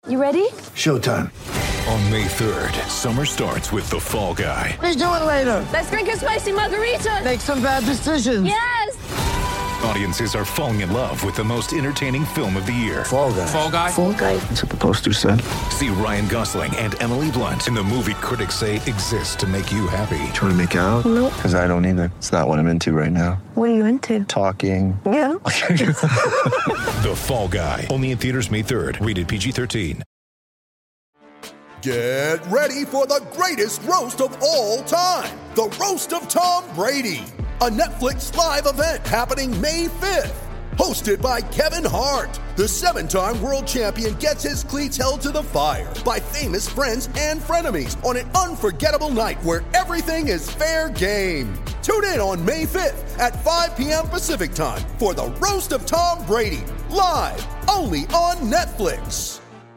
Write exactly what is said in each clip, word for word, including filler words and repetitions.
You ready? Showtime. On May third, summer starts with The Fall Guy. Let's do it later. Let's drink a spicy margarita. Make some bad decisions. Yes. Audiences are falling in love with the most entertaining film of the year. Fall Guy. Fall Guy? Fall guy. That's what the poster said. See Ryan Gosling and Emily Blunt in the movie critics say exists to make you happy. Trying to make it out? Nope. Because I don't either. It's not what I'm into right now. What are you into? Talking. Yeah. The Fall Guy. Only in theaters May third. Rated P G thirteen. Get ready for the greatest roast of all time. The Roast of Tom Brady. A Netflix live event happening May fifth. Hosted by Kevin Hart. The seven-time world champion gets his cleats held to the fire by famous friends and frenemies on an unforgettable night where everything is fair game. Tune in on May fifth at five p.m. Pacific time for the Roast of Tom Brady. Live only on Netflix.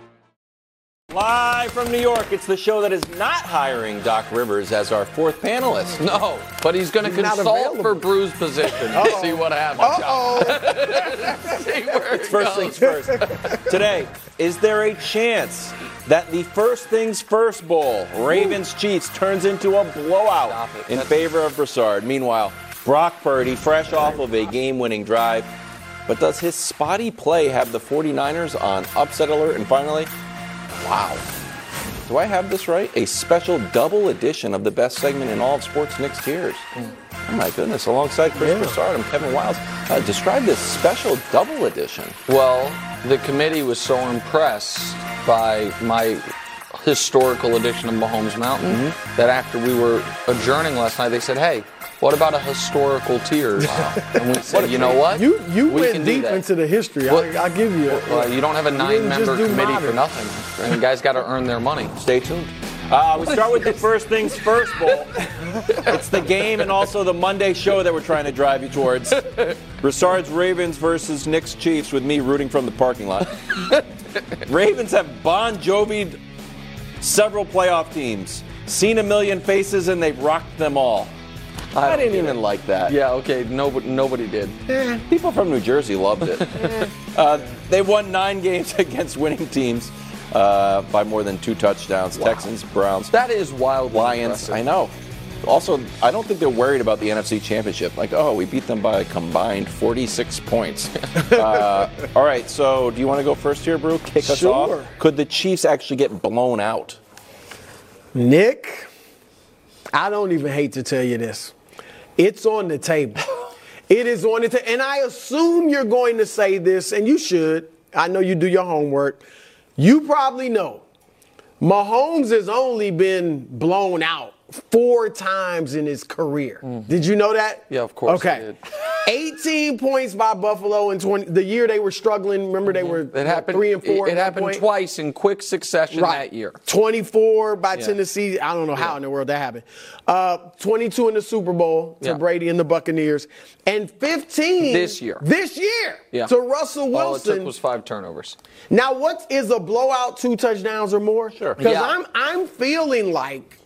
Live from New York, it's the show that is not hiring Doc Rivers as our fourth panelist. No, but he's going to consult for Brew's position to see what happens. Uh-oh. See where it First goes. things first. Today, is there a chance that the First Things First Bowl, Ravens-Chiefs, turns into a blowout in favor of Broussard? Meanwhile, Brock Purdy, fresh off of a game-winning drive. But does his spotty play have the 49ers on upset alert? And finally, wow. Do I have this right? A special double edition of the best segment in all of sports, Nick's Tears. Oh my goodness. Alongside Chris yeah. Broussard, I'm Kevin Wiles. Uh, describe this special double edition. Well, the committee was so impressed by my historical edition of Mahomes Mountain mm-hmm. that after we were adjourning last night, they said, hey, what about a historical Tears? Wow. And we said, you know what? You you we went deep into the history. Well, I, I'll give you it. Well, you don't have a nine-member committee modern. for nothing. And guys got to earn their money. Stay tuned. Uh, we start with the First Things First Bowl. It's the game and also the Monday show that we're trying to drive you towards. Broussard's Ravens versus Nick's Chiefs with me rooting from the parking lot. Ravens have Bon Jovi'd several playoff teams, seen a million faces, and they've rocked them all. I, I didn't even like that. Yeah, okay, nobody, nobody did. Eh, people from New Jersey loved it. uh, they won nine games against winning teams uh, by more than two touchdowns. Wow. Texans, Browns. That is wild. Lions, I know. Also, I don't think they're worried about the N F C Championship. Like, oh, we beat them by a combined forty-six points. uh, all right, so do you want to go first here, Brew? Kick us sure. off. Could the Chiefs actually get blown out? Nick, I don't even hate to tell you this. It's on the table. It is on the table. And I assume you're going to say this, and you should. I know you do your homework. You probably know. Mahomes has only been blown out four times in his career. Mm. Did you know that? Yeah, of course. Okay. I did. eighteen points by Buffalo in twenty the year they were struggling. Remember they were it happened, three and four. It, it happened point? twice in quick succession right. that year. twenty-four by yeah. Tennessee. I don't know how yeah. in the world that happened. Uh, twenty-two in the Super Bowl to yeah. Brady and the Buccaneers, and fifteen this year. This year yeah. to Russell Wilson. All it took was five turnovers. Now, what is a blowout? Two touchdowns or more? Sure. Because yeah. I'm I'm feeling like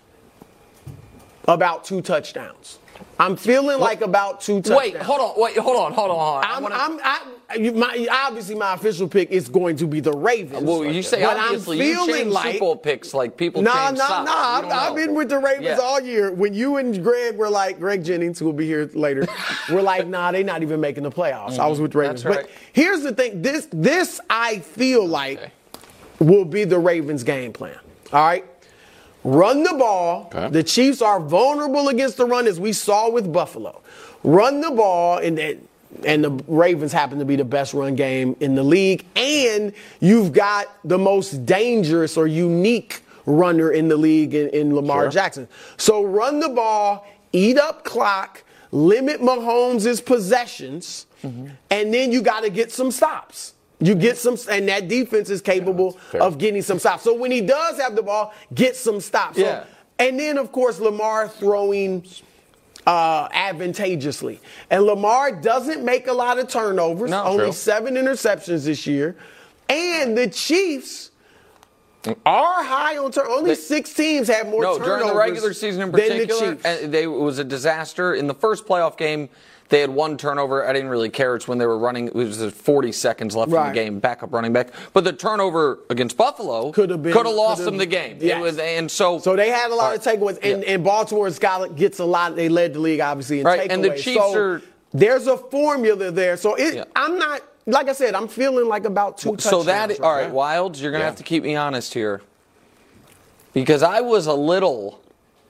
about two touchdowns. I'm feeling like about two touchdowns. Wait, hold on, wait, hold on, hold on, hold on. I'm, wanna... I'm, I, you, my, obviously, my official pick is going to be the Ravens. Well, you say but obviously. I'm You feeling change like, Super Bowl picks like people nah, change nah, socks. nah, Nah, I've, I've been with the Ravens yeah. all year. When you and Greg were like, Greg Jennings, who will be here later, we're like, nah, they're not even making the playoffs. Mm-hmm. I was with the Ravens. That's right. But here's the thing. This, this I feel like okay. will be the Ravens' game plan. All right? Run the ball. Okay. The Chiefs are vulnerable against the run, as we saw with Buffalo. Run the ball, and and the Ravens happen to be the best run game in the league. And you've got the most dangerous or unique runner in the league in, in Lamar sure. Jackson. So run the ball, eat up clock, limit Mahomes' possessions, mm-hmm. and then you got to get some stops. You get some, and that defense is capable yeah, of getting some stops. So when he does have the ball, get some stops. Yeah. So, and then, of course, Lamar throwing uh, advantageously. And Lamar doesn't make a lot of turnovers, no, only true. seven interceptions this year. And the Chiefs are high on turnovers. Only they, six teams have more no, turnovers during the regular season in particular, than the Chiefs. And they, it was a disaster. In the first playoff game, They had one turnover. I didn't really care. It's when they were running. It was forty seconds left Right. in the game. Backup running back. But the turnover against Buffalo Could have been- could have lost could have- them the game. Yes. It was, and so So they had a lot of Right. takeaways, and, Yeah. and Baltimore Scott gets a lot. They led the league, obviously, in Right, takeaways. and the Chiefs so are- there's a formula there. So it, Yeah. I'm not, like I said, I'm feeling like about two touchdowns. So that all right, now. Wilds, you're gonna Yeah. have to keep me honest here, because I was a little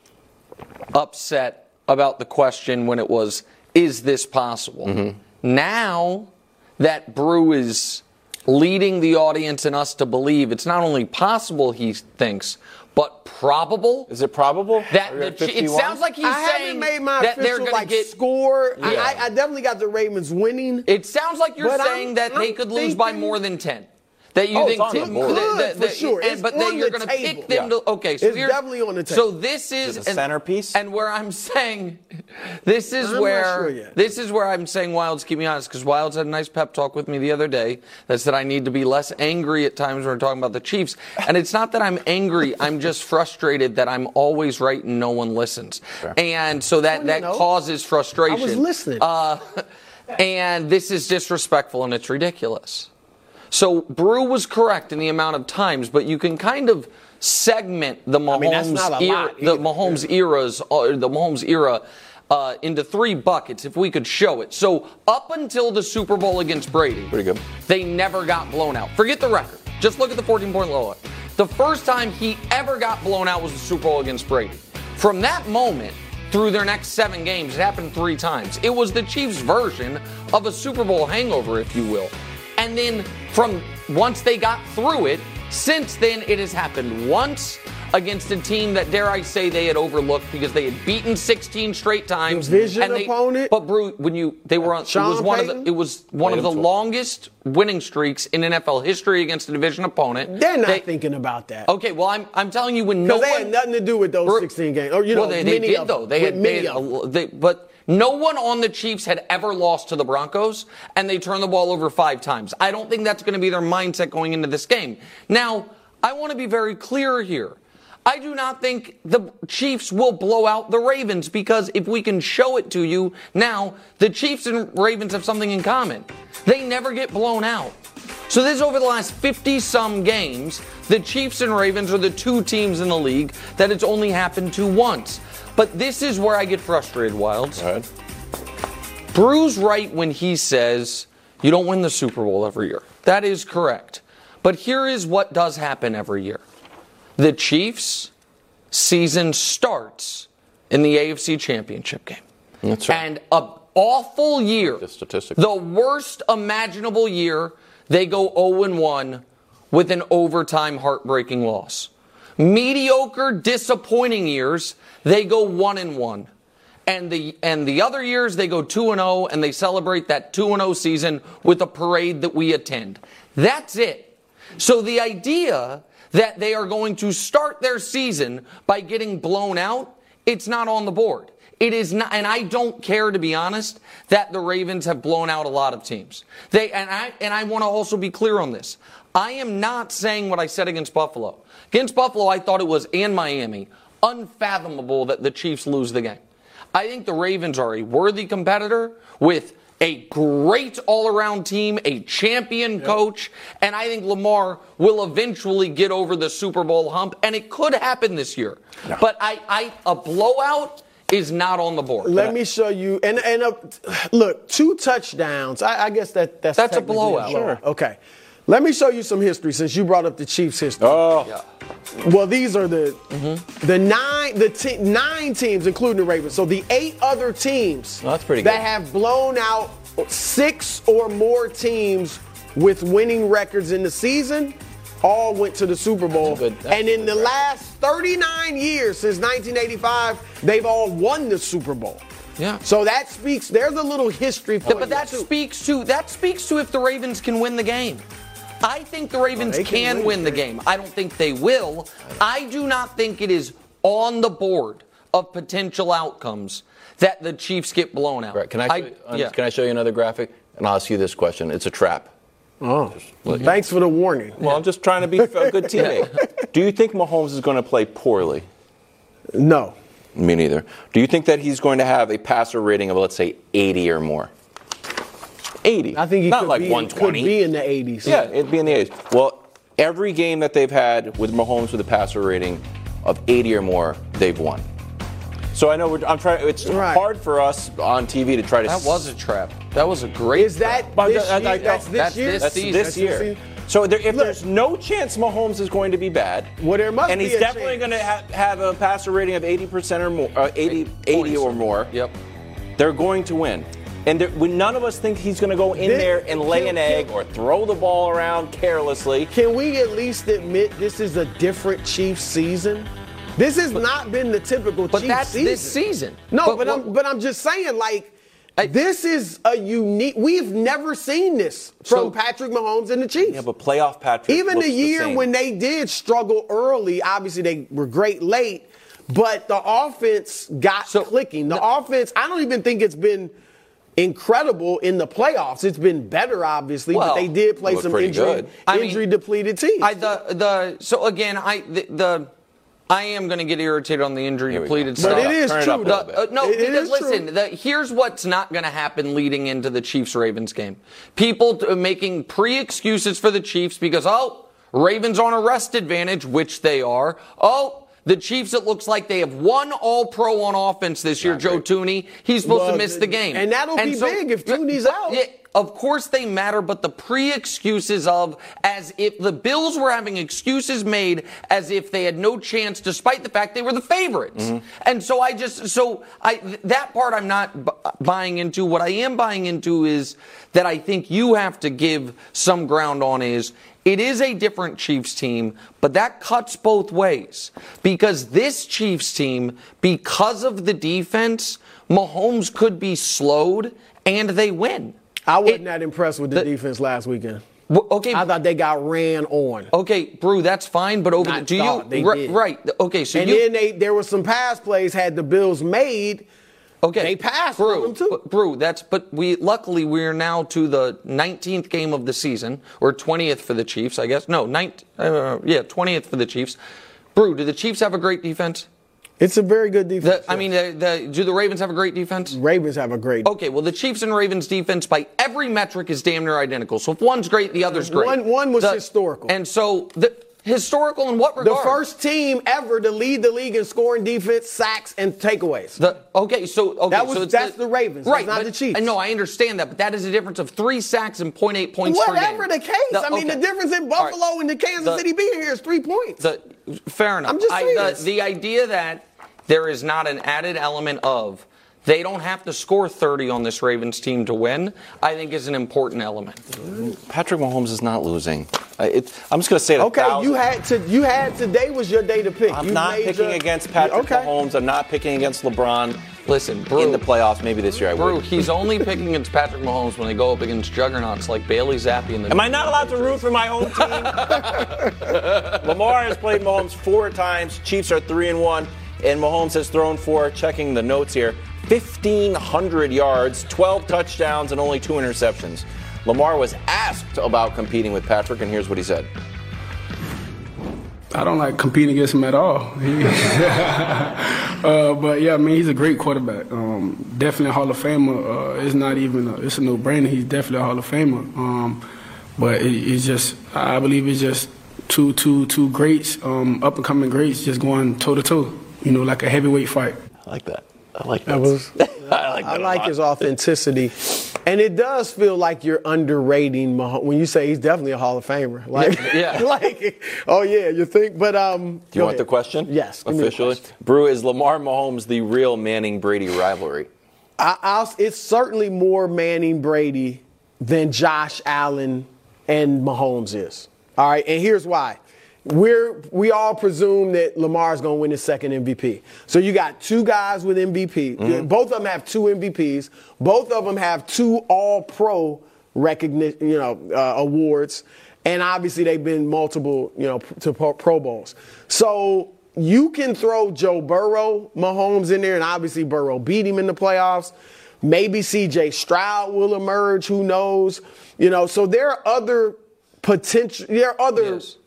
upset about the question when it was, "Is this possible?" Mm-hmm. Now that Brew is leading the audience and us to believe it's not only possible, he thinks, but probable. Is it probable? That Are we the, at Chi- it fifty-one? sounds like he's I saying haven't made my that they're official going to like get. score. I- Yeah. I, I definitely got the Ravens winning. It sounds like you're But saying I'm- that they I'm could lose by thinking- more than ten. That you Oh, think it's on the Tim- board. that- that- For that- sure. and- It's but then on you're the going to table. pick them Yeah. to okay. So It's here- definitely on the So table. this is Is it a and- centerpiece? And where I'm saying, this is I'm not where sure yet. this is where I'm saying Wilds. Keep me honest, because Wilds had a nice pep talk with me the other day that said I need to be less angry at times when we're talking about the Chiefs. And it's not that I'm angry. I'm just frustrated that I'm always right and no one listens. And so that Well, you that know, causes frustration. I was listening. Uh, and this is disrespectful and it's ridiculous. So Brew was correct in the amount of times, but you can kind of segment the Mahomes mean, that's not a era, lot the either. Mahomes eras, uh, the Mahomes era, uh, into three buckets if we could show it. So up until the Super Bowl against Brady, Pretty good. they never got blown out. Forget the record. Just look at the fourteen-point blowout. The first time he ever got blown out was the Super Bowl against Brady. From that moment through their next seven games, it happened three times. It was the Chiefs' version of a Super Bowl hangover, if you will. And then from once they got through it, since then it has happened once against a team that, dare I say, they had overlooked because they had beaten sixteen straight times. Division and they, opponent? But Brew, when you they were on, it Sean was one of Payton? the it was one of the longest winning streaks in N F L history against a division opponent. They're not They- thinking about that. Okay, well I'm I'm telling you when no Because they one had nothing to do with those Brew- sixteen games. Or, you know, well, they, they many did of though. them. They With had, many they of had them. a, they, but no one on the Chiefs had ever lost to the Broncos, and they turned the ball over five times. I don't think that's going to be their mindset going into this game. Now, I want to be very clear here. I do not think the Chiefs will blow out the Ravens because if we can show it to you now, the Chiefs and Ravens have something in common. They never get blown out. So this is over the last fifty-some games. The Chiefs and Ravens are the two teams in the league that it's only happened to once. But this is where I get frustrated, Wilds. All right. Brew's right when he says you don't win the Super Bowl every year. That is correct. But here is what does happen every year. The Chiefs' season starts in the A F C Championship game. That's right. And an awful year, The statistic. the worst imaginable year, they go oh and one with an overtime heartbreaking loss. Mediocre, disappointing years, they go one and one. And the and the other years they go two and oh and they celebrate that two and oh season with a parade that we attend. That's it. So the idea that they are going to start their season by getting blown out, it's not on the board. It is not, and I don't care, to be honest, that the Ravens have blown out a lot of teams. They and I and I want to also be clear on this. I am not saying what I said against Buffalo. Against Buffalo, I thought it was, and Miami, unfathomable that the Chiefs lose the game. I think the Ravens are a worthy competitor with a great all-around team, a champion coach, and I think Lamar will eventually get over the Super Bowl hump, and it could happen this year. No. But I, I, a blowout is not on the board. Let me show you. And and uh, look, two touchdowns. I, I guess that that's That's a technically blowout. Sure. Okay. Let me show you some history since you brought up the Chiefs' history. Oh. Yeah. Well, these are the Mm-hmm. the nine the te- nine teams, including the Ravens. So the eight other teams Oh, that's pretty that good. have blown out six or more teams with winning records in the season all went to the Super Bowl. That's a good- that's and a in good the record. last thirty-nine years, since nineteen eighty-five, they've all won the Super Bowl. Yeah. So that speaks. There's a little history for But you, that too. speaks to that speaks to if the Ravens can win the game. I think the Ravens they can can, win win the the game. I don't think they will. I do not think it is on the board of potential outcomes that the Chiefs get blown out. Right. Can I, show you, um, yeah. can I show you another graphic? And I'll ask you this question. It's a trap. Oh, thanks for the warning. Well, I'm just trying to be a good teammate. Do you think Mahomes is going to play poorly? No. Me neither. Do you think that he's going to have a passer rating of, let's say, eighty or more? eighty. I think he Not could, like be, one twenty. could be in the eighties. Yeah, it'd be in the eighties. Well, every game that they've had with Mahomes with a passer rating of eighty or more, they've won. So I know we're, I'm trying. It's right. hard for us on T V to try to. That was a trap. That was a great. Is that trap. this I- I- year? I- That's this that's year? this That's season. this That's year. this season. So there, if Look. there's no chance Mahomes is going to be bad, Well, there must and be he's a definitely chance. going to ha- have a passer rating of eighty percent or more, uh, eighty, eighty or more. Yep. They're going to win. And there, when none of us think he's going to go in This- there and lay can- an egg can- or throw the ball around carelessly. Can we at least admit this is a different Chiefs season? This has not been the typical But Chiefs that's season. this season. No, But but, what- I'm but I'm just saying, like, I- this is a unique. We've never seen this from So- Patrick Mahomes and the Chiefs. Yeah, but playoff Patrick. Even looks the year same. when they did struggle early, obviously they were great late, but the offense got So- clicking. The offense, I don't even think it's been incredible in the playoffs. It's been better, obviously, Well, but they did play looked some pretty injury, good. I mean, injury depleted teams. I the the so again I the, the I am going to get irritated on the injury Here we depleted go. stuff. But it is Turn it true, up a though. little bit. Uh, no, It- it because is listen, true. the, here's what's not going to happen leading into the Chiefs-Ravens game. People t- making pre-excuses for the Chiefs because, oh, Ravens on a rest advantage, which they are. Oh, the Chiefs, it looks like they have one all-pro on offense this year, Joe Tooney. He's supposed Well, to miss the game. and that'll be big if Tooney's out. Yeah, of course they matter, but the pre-excuses of as if the Bills were having excuses made as if they had no chance despite the fact they were the favorites. Mm-hmm. And so I just, so I, th- that part I'm not b- buying into. What I am buying into is that I think you have to give some ground on is it is a different Chiefs team, but that cuts both ways. Because this Chiefs team, because of the defense, Mahomes could be slowed and they win. I wasn't It- that impressed with the, the- defense last weekend. w- Okay. I thought they got ran on. Okay, Brew, that's fine, but over Not the, do thought, you they ri- did. right? Okay, so And you then they there were some pass plays had the Bills made. okay they passed Brew, on them too. but- Brew, that's but we luckily we're now to the nineteenth game of the season or twentieth for the Chiefs, I guess. No, ninth, uh, yeah, twentieth for the Chiefs. Brew, do the Chiefs have a great defense? It's a very good defense. The, I mean, the, the, do the Ravens have a great defense? Ravens have a great. Okay, well, the Chiefs and Ravens defense by every metric is damn near identical. So if one's great, the other's great. One- one was The- historical. And so the historical in what The regard? first team ever to lead the league in scoring, defense, sacks, and takeaways. The, okay, so okay, That was- so it's that's the Ravens, that's right? not but- the Chiefs. I know, I understand that, but that is a difference of three sacks and point eight points per game. Whatever the case, I mean, okay. the difference in All right. Buffalo and the Kansas The- City being here is three points. The, fair enough. I'm just I- saying the, this. the idea that there is not an added element of they don't have to score thirty on this Ravens team to win, I think is an important element. Patrick Mahomes is not losing. Uh, it, I'm just going to say it. a Okay, thousand- you had to. You had today was your day to pick. I'm You not made picking your- against Patrick okay. Mahomes. I'm not picking against LeBron. Listen, Brew, In the playoffs, maybe this year I Brew, would. he's only picking against Patrick Mahomes when they go up against juggernauts like Bailey Zappi and the. Am I not allowed to root for my home team? Lamar has played Mahomes four times. Chiefs are three and one, and Mahomes has thrown for, checking the notes here, fifteen hundred yards, twelve touchdowns, and only two interceptions. Lamar was asked about competing with Patrick, and here's what he said. I don't like competing against him at all. He- uh, but yeah, I mean, he's a great quarterback. Um, definitely a Hall of Famer. Uh, it's not even a, it's a no-brainer. He's definitely a Hall of Famer. Um, but it, it's just, I believe it's just two, two, two greats, um, up-and-coming greats, just going toe-to-toe. You know, like a heavyweight fight. I like that. I like that. That was. I like I that a like lot. his authenticity, and it does feel like you're underrating Mahomes when you say he's definitely a Hall of Famer. Like, Yeah. like, oh yeah, you think? But um, Do you want the question? Yes, give me the Officially? question. Brew, is Lamar Mahomes the real Manning-Brady rivalry? I, I'll, it's certainly more Manning Brady than Josh Allen and Mahomes is. All right, and here's why. We're we all presume that Lamar's going to win his second M V P. So you got two guys with M V P. Mm-hmm. Both of them have two M V Ps. Both of them have two All-Pro recognition, you know, uh, awards, and obviously they've been multiple, you know, to Pro Pro Bowls. So you can throw Joe Burrow, Mahomes in there, and obviously Burrow beat him in the playoffs. Maybe C J Stroud will emerge. Who knows? You know, so there are other potential. There are other. Yes.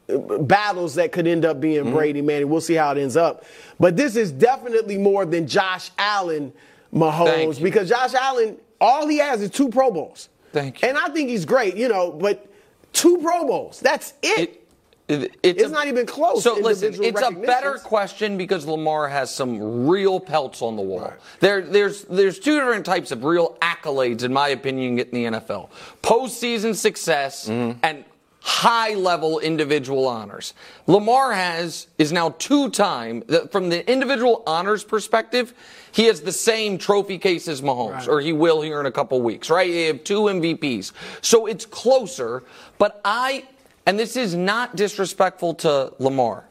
battles that could end up being mm-hmm. Brady Manning. We'll see how it ends up. But this is definitely more than Josh Allen Mahomes because Josh Allen, all he has is two Pro Bowls. Thank you. And I think he's great, you know, but two Pro Bowls, that's it. it, it it's it's a, not even close. So listen, it's a better question because Lamar has some real pelts on the wall. Right. There, there's, there's two different types of real accolades, in my opinion, in the N F L. Postseason success mm-hmm. and high-level individual honors. Lamar has is now two-time, from the individual honors perspective, he has the same trophy case as Mahomes, right. or he will here in a couple weeks, right? You have two M V Ps. So it's closer, but I, and this is not disrespectful to Lamar,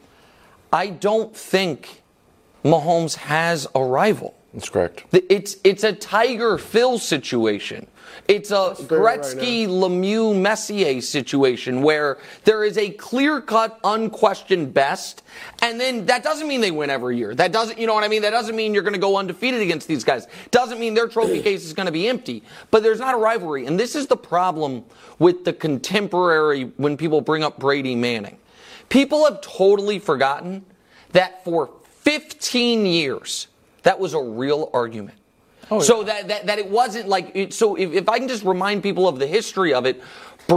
I don't think Mahomes has a rival. That's correct. It's, it's a Tiger Phil situation. It's a Gretzky, right Lemieux, Messier situation where there is a clear-cut, unquestioned best, and then that doesn't mean they win every year. That doesn't, you know what I mean? That doesn't mean you're going to go undefeated against these guys. Doesn't mean their trophy case is going to be empty. But there's not a rivalry, and this is the problem with the contemporary when people bring up Brady Manning. People have totally forgotten that for fifteen years, that was a real argument. Oh, yeah. So that, that that it wasn't like it, so if, if I can just remind people of the history of it,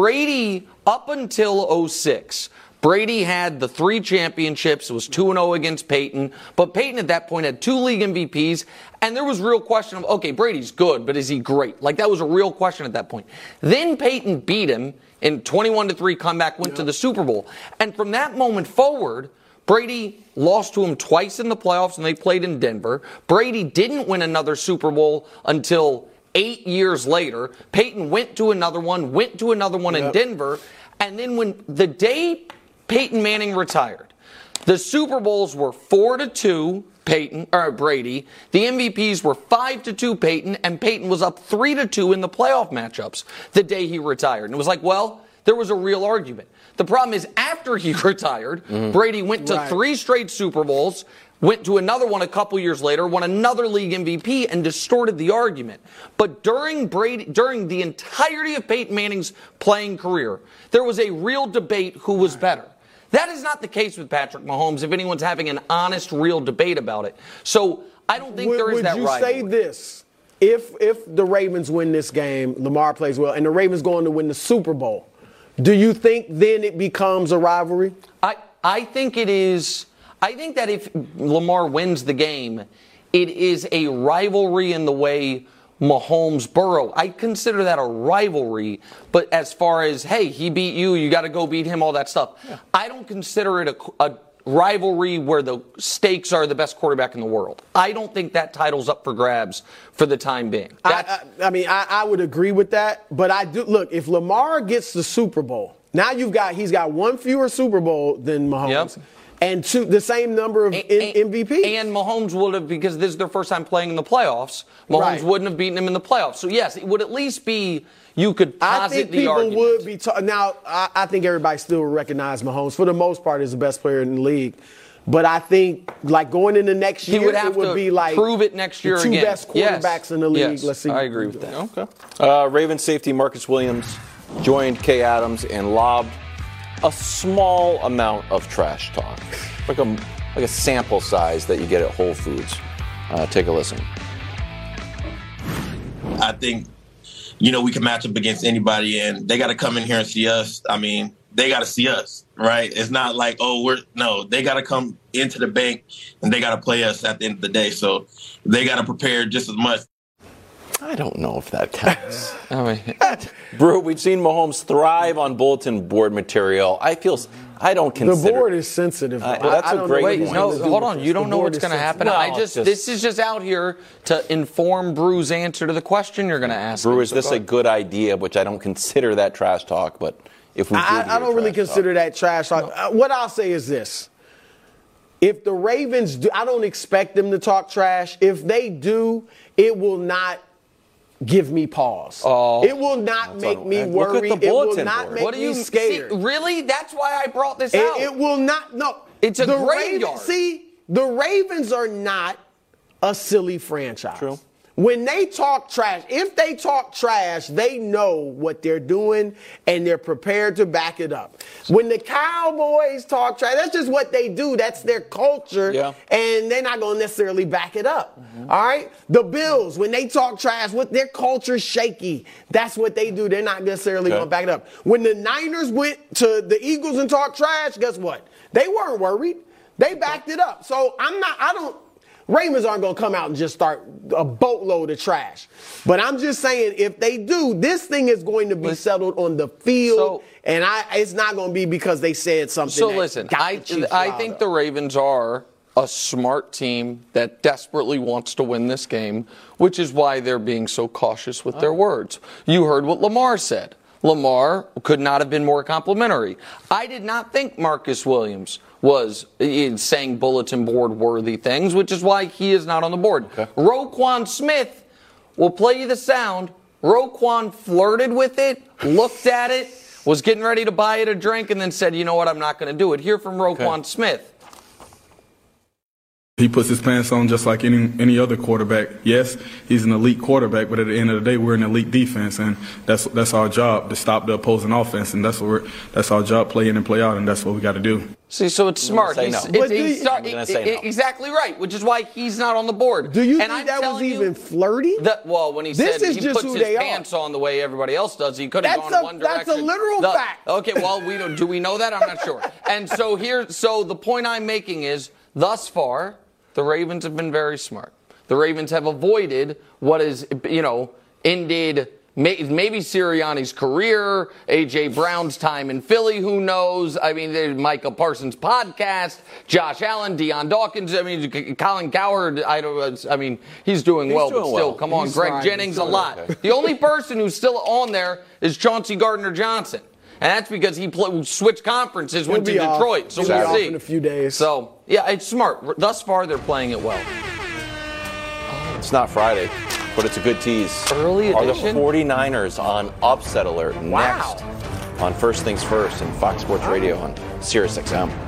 Brady up until oh six, Brady had the three championships. It was two and oh against Peyton, but Peyton at that point had two league M V Ps, and there was real question of okay, Brady's good, but is he great? Like that was a real question at that point. Then Peyton beat him in twenty-one to three comeback, went yep. to the Super Bowl, and from that moment forward, Brady lost to him twice in the playoffs, and they played in Denver. Brady didn't win another Super Bowl until eight years later. Peyton went to another one, went to another one yep. in Denver. And then when the day Peyton Manning retired, the Super Bowls were four to two Peyton or Brady. The M V Ps were five to two Peyton, and Peyton was up three to two in the playoff matchups the day he retired. And it was like, well, there was a real argument. The problem is after he retired, mm-hmm. Brady went to right. three straight Super Bowls, went to another one a couple years later, won another league M V P, and distorted the argument. But during Brady, during the entirety of Peyton Manning's playing career, there was a real debate who was better. That is not the case with Patrick Mahomes, if anyone's having an honest, real debate about it. So I don't think would, there is would that rivalry. Would you say this? If, if the Ravens win this game, Lamar plays well, and the Ravens go on to win the Super Bowl, do you think then it becomes a rivalry? I, I think it is. I think that if Lamar wins the game, it is a rivalry in the way Mahomes Burrow. I consider that a rivalry, but as far as, hey, he beat you, you got to go beat him, all that stuff. Yeah. I don't consider it a, a rivalry where the stakes are the best quarterback in the world. I don't think that title's up for grabs for the time being. I, I, I mean, I, I would agree with that, but I do look. If Lamar gets the Super Bowl, now you've got he's got one fewer Super Bowl than Mahomes. Yep. And two, the same number of and, M V Ps. And Mahomes would have, because this is their first time playing in the playoffs, Mahomes right. wouldn't have beaten him in the playoffs. So, yes, it would at least be, you could posit the argument. I think people would be, ta- now, I, I think everybody still recognize Mahomes, for the most part, as the best player in the league. But I think, like, going into next year, he would have it would to be like prove it next year the two again. best quarterbacks yes. in the league. Yes. Let's see. I agree with that. Okay. Uh, Ravens safety Marcus Williams joined Kay Adams and lobbed a small amount of trash talk, like a like a sample size that you get at Whole Foods. Uh, take a listen. I think, you know, we can match up against anybody, and they got to come in here and see us. I mean, they got to see us, right? It's not like, oh, we're no. They got to come into the bank, and they got to play us at the end of the day. So they got to prepare just as much. I don't know if that counts. I mean, Brew, we've seen Mahomes thrive on bulletin board material. I feel, I don't consider the board is sensitive. Uh, well, that's I, a I great Wait, point. no, hold on. You don't know what's going to happen. No, I just, just this is just out here to inform Brew's answer to the question you're going to ask. Brew, him. is this a good idea? Which I don't consider that trash talk, but if we, I, I don't really consider talk. that trash talk. No. Uh, what I'll say is this: if the Ravens do, I don't expect them to talk trash. If they do, it will not give me pause. Oh, it will not make me worried. It will not make what do you, me scared. See, really? That's why I brought this it, out. It will not. No. It's a the graveyard. Ravens, see, the Ravens are not a silly franchise. True. when they talk trash, if they talk trash, they know what they're doing and they're prepared to back it up. When the Cowboys talk trash, that's just what they do. That's their culture, yeah. and they're not going to necessarily back it up. Mm-hmm. All right? The Bills, when they talk trash, what their culture's shaky. That's what they do. They're not necessarily okay. going to back it up. When the Niners went to the Eagles and talked trash, guess what? They weren't worried. They backed it up. So I'm not, I don't, Ravens aren't going to come out and just start a boatload of trash. But I'm just saying, if they do, this thing is going to be settled on the field, so, and I, it's not going to be because they said something. So that listen, got I, the Chiefs I riled think up. the Ravens are a smart team that desperately wants to win this game, which is why they're being so cautious with oh. their words. You heard what Lamar said. Lamar could not have been more complimentary. I did not think Marcus Williams was saying bulletin board worthy things, which is why he is not on the board. Okay. Roquan Smith will play you the sound. Roquan flirted with it, looked at it, was getting ready to buy it a drink, and then said, you know what, I'm not going to do it. Hear from Roquan okay. Smith. He puts his pants on just like any any other quarterback. Yes, he's an elite quarterback, but at the end of the day, we're an elite defense, and that's that's our job to stop the opposing offense, and that's what we're, that's our job, play in and play out, and that's what we got to do. See, so it's smart. He's, no. it's, he's, you, he's no. Exactly right, which is why he's not on the board. Do you and think I'm that was even you, flirty? That, well, when he this said is he just puts who his they pants are. on the way everybody else does, he could have gone a, in one direction. That's a literal the, fact. Okay, well, we don't. Do we know that? I'm not sure. And so here, so the point I'm making is, thus far, the Ravens have been very smart. The Ravens have avoided what is, you know, ended maybe Sirianni's career, A J. Brown's time in Philly, who knows? I mean, there's Micah Parsons' podcast, Josh Allen, Deion Dawkins. I mean, Colin Cowherd, I don't. I mean, he's doing he's well, doing but still, well. come on, he's Greg fine. Jennings, a lot. Okay. The only person who's still on there is Chauncey Gardner-Johnson. And that's because he play, switched conferences, He'll went to Detroit. Off. So He'll we'll be off see. In a few days. So, yeah, it's smart. Thus far, they're playing it well. It's not Friday, but it's a good tease. Early edition? Are the 49ers on upset alert wow. next on First Things First and Fox Sports Radio on Sirius X M.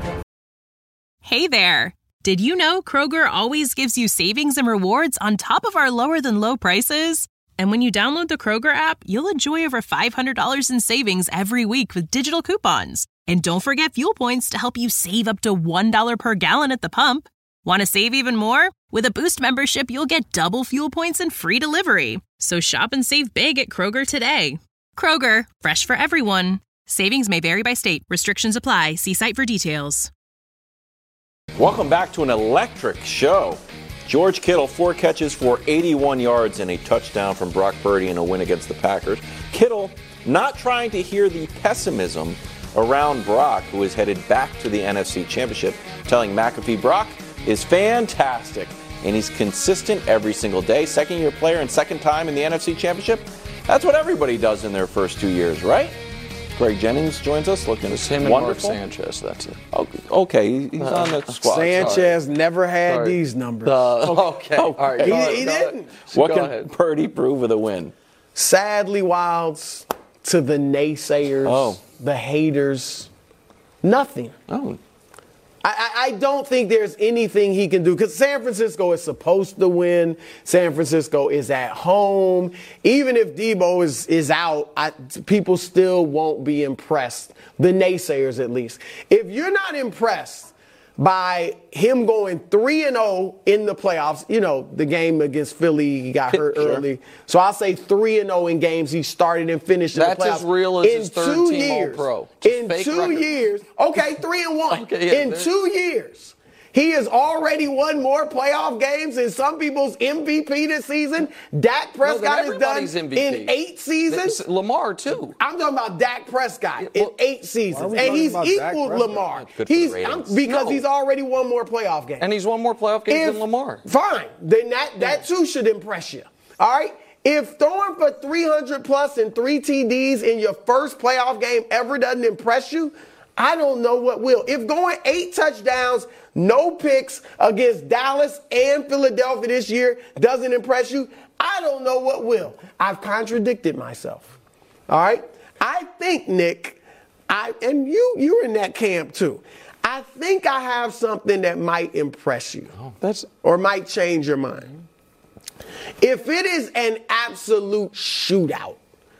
Hey there. Did you know Kroger always gives you savings and rewards on top of our lower-than-low prices? And when you download the Kroger app, you'll enjoy over five hundred dollars in savings every week with digital coupons. And don't forget fuel points to help you save up to one dollar per gallon at the pump. Want to save even more? With a Boost membership, you'll get double fuel points and free delivery. So shop and save big at Kroger today. Kroger, fresh for everyone. Savings may vary by state. Restrictions apply. See site for details. Welcome back to an electric show. George Kittle, four catches for eighty-one yards and a touchdown from Brock Purdy in a win against the Packers. Kittle not trying to hear the pessimism around Brock, who is headed back to the N F C Championship, telling McAfee Brock is fantastic and he's consistent every single day. Second year player and second time in the N F C Championship. That's what everybody does in their first two years, right? Greg Jennings joins us, looking it's him wonderful. And Mark Sanchez, that's it. Okay, okay he's uh, on the squad. Sanchez Sorry. never had Sorry. these numbers. Uh, okay. All right. He, he didn't. What Go can ahead. Purdy prove with a win? Sadly, Wilds, to the naysayers, oh. the haters, nothing. Oh. I, I don't think there's anything he can do because San Francisco is supposed to win. San Francisco is at home. Even if Debo is, is out, I, people still won't be impressed. The naysayers, at least. If you're not impressed by him going three and oh in the playoffs, you know, the game against Philly, he got hurt sure. early. So I'll say three and oh in games he started and finished in That's the playoffs. as real as in his third two team years, All-Pro. In Fake two record. years, okay, three and one. Okay, yeah, in there's- two years. He has already won more playoff games than some people's M V P this season. Dak Prescott has done M V P. in eight seasons. Lamar, too. I'm talking about Dak Prescott Yeah, well, in eight seasons. we And talking he's about Dak equaled Prescott? Lamar. Good for the He's ratings. I'm, because No. he's already won more playoff games. And he's won more playoff games If- than Lamar. Fine. Then that, that too should impress you. All right? If throwing for three hundred plus and three T Ds in your first playoff game ever doesn't impress you, I don't know what will. If going eight touchdowns, no picks against Dallas and Philadelphia this year doesn't impress you, I don't know what will. I've contradicted myself. All right? I think, Nick, I and you, you're in that camp too. I think I have something that might impress you. Oh, that's or might change your mind. If it is an absolute shootout,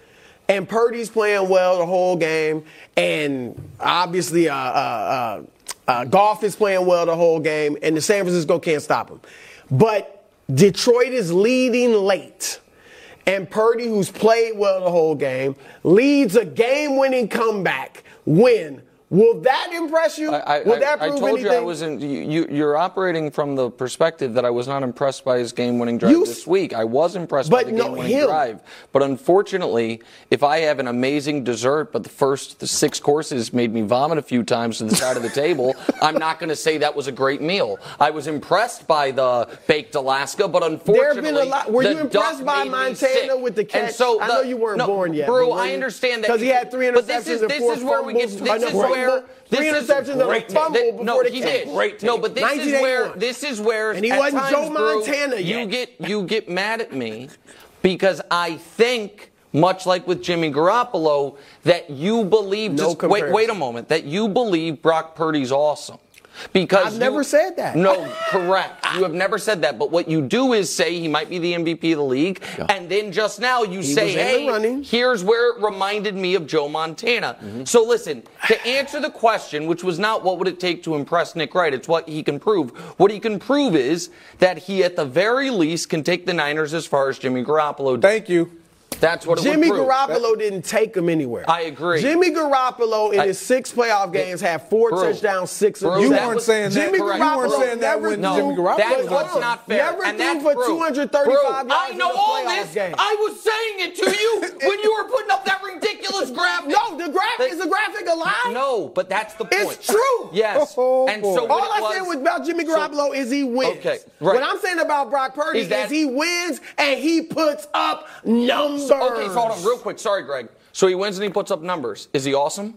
and Purdy's playing well the whole game, and obviously uh, uh, uh, uh, Goff is playing well the whole game, and the San Francisco can't stop him. But Detroit is leading late, and Purdy, who's played well the whole game, leads a game-winning comeback win. Will that impress you? I, I, Will that prove I told anything? you I wasn't. You, you're operating from the perspective that I was not impressed by his game-winning drive You, this week. I was impressed but by the no, game-winning him. drive, but unfortunately, if I have an amazing dessert, but the first six courses made me vomit a few times to the side of the table, I'm not going to say that was a great meal. I was impressed by the baked Alaska, but unfortunately, There have been a lot. Were the you impressed duck by made me Montana sick. with the catch? And so I the, know you weren't no, born yet. Bro, but were I you- understand that because he had three interceptions But this is and this four is where we get. fumbles. This I is know, where. three This is interceptions and a great fumble tape. before No, the he catch. did. Great No, tape. but this is where this is where And he at wasn't times, Joe Brew, Montana you yet. get you get mad at me because I think, much like with Jimmy Garoppolo, that you believe. No just wait, wait a moment. That you believe Brock Purdy's awesome. Because I've you- never said that. No, correct. You have never said that. But what you do is say he might be the M V P of the league, Yeah. and then just now you He say, was in the "Hey, running. here's where it reminded me of Joe Montana." Mm-hmm. So listen, to answer the question, which was not what would it take to impress Nick Wright, it's what he can prove. What he can prove is that he, at the very least, can take the Niners as far as Jimmy Garoppolo did. Thank you. That's what it Jimmy would prove. Garoppolo didn't take him anywhere. I agree. Jimmy Garoppolo in I- his six playoff games had four Bro. touchdowns, six Bro, interceptions. You that weren't was- saying that. Jimmy correct. Garoppolo You weren't saying that never when No, Jimmy Garoppolo that's was what's on. not fair. Never and threw that's for Brew. two hundred thirty-five Brew, yards I in know a all playoff this. game. I was saying it to you when you were putting up that ridiculous graphic. No, the graphic That- is the graphic a lie? No, but that's the point. It's true. Yes. Oh, and boy. so what All it I was, said was about Jimmy Garoppolo is he wins. Okay, right. What I'm saying about Brock Purdy Is is, that- he wins and he puts up numbers. Okay, so hold on, real quick. Sorry, Greg. So he wins and he puts up numbers. Is he awesome?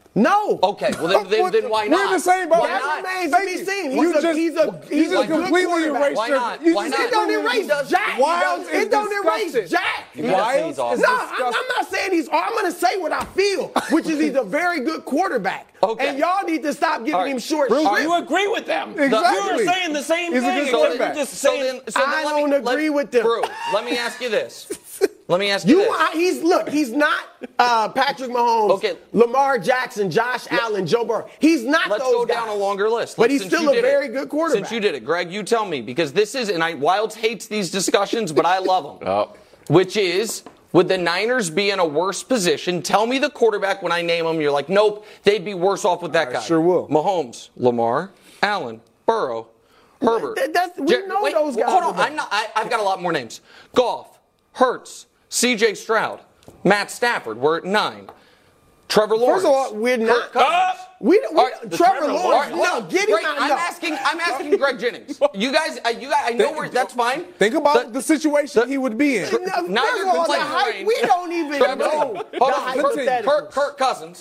No. Okay, well then, then, then why We're not? in the same boat. Why That not? remains to be seen. He's You a, just- he's a, you he's a just good completely quarterback. erased Why your- not? you Why just- not? It don't erase does- Jack. Wiles it is don't erase disgusting. Jack. He does say Wiles he's awesome. is No, I'm, disgusting. I'm not saying he's. I'm going to say what I feel, which is he's a very good quarterback. Okay. And y'all need to stop giving All right. him short Bruce, shrift. you agree with them. Exactly. You were saying the same He's a thing. good You're quarterback. just So saying. then, so then I let me- don't let- agree with them. Brew, let me ask you this. Let me ask you, You, this. I, he's look. He's not uh, Patrick Mahomes, Okay. Lamar Jackson, Josh Allen, Joe Burrow. He's not Let's those go guys. down a longer list. But Let's- he's since still you a did very it. good quarterback. Since you did it, Greg, you tell me, because this is, and I, Wilds hates these discussions, but I love them. Oh. Which is, would the Niners be in a worse position? Tell me the quarterback when I name them. You're like, nope, they'd be worse off with that I guy. sure will. Mahomes, Lamar, Allen, Burrow, Herbert. That- that's- we Jer- know wait, those guys Hold are on, bad. I'm not, I, I've got a lot more names. Goff, Hurts, C J Stroud, Matt Stafford. We're at nine. Trevor Lawrence. First of all, we're not. Kirk Cousins. We, we All right, Trevor Trevor Lawrence. Lawrence. No, get him Greg, out. I'm no. asking. I'm asking Greg Jennings. You guys. Uh, you guys. I know Think- where. That's fine. Think about The- the, situation the- he would be in. No, Neither first of all, the complaint hype, Lorraine. we don't even Trevor- know Hold the on. hypothetical. Kirk, Kirk Cousins,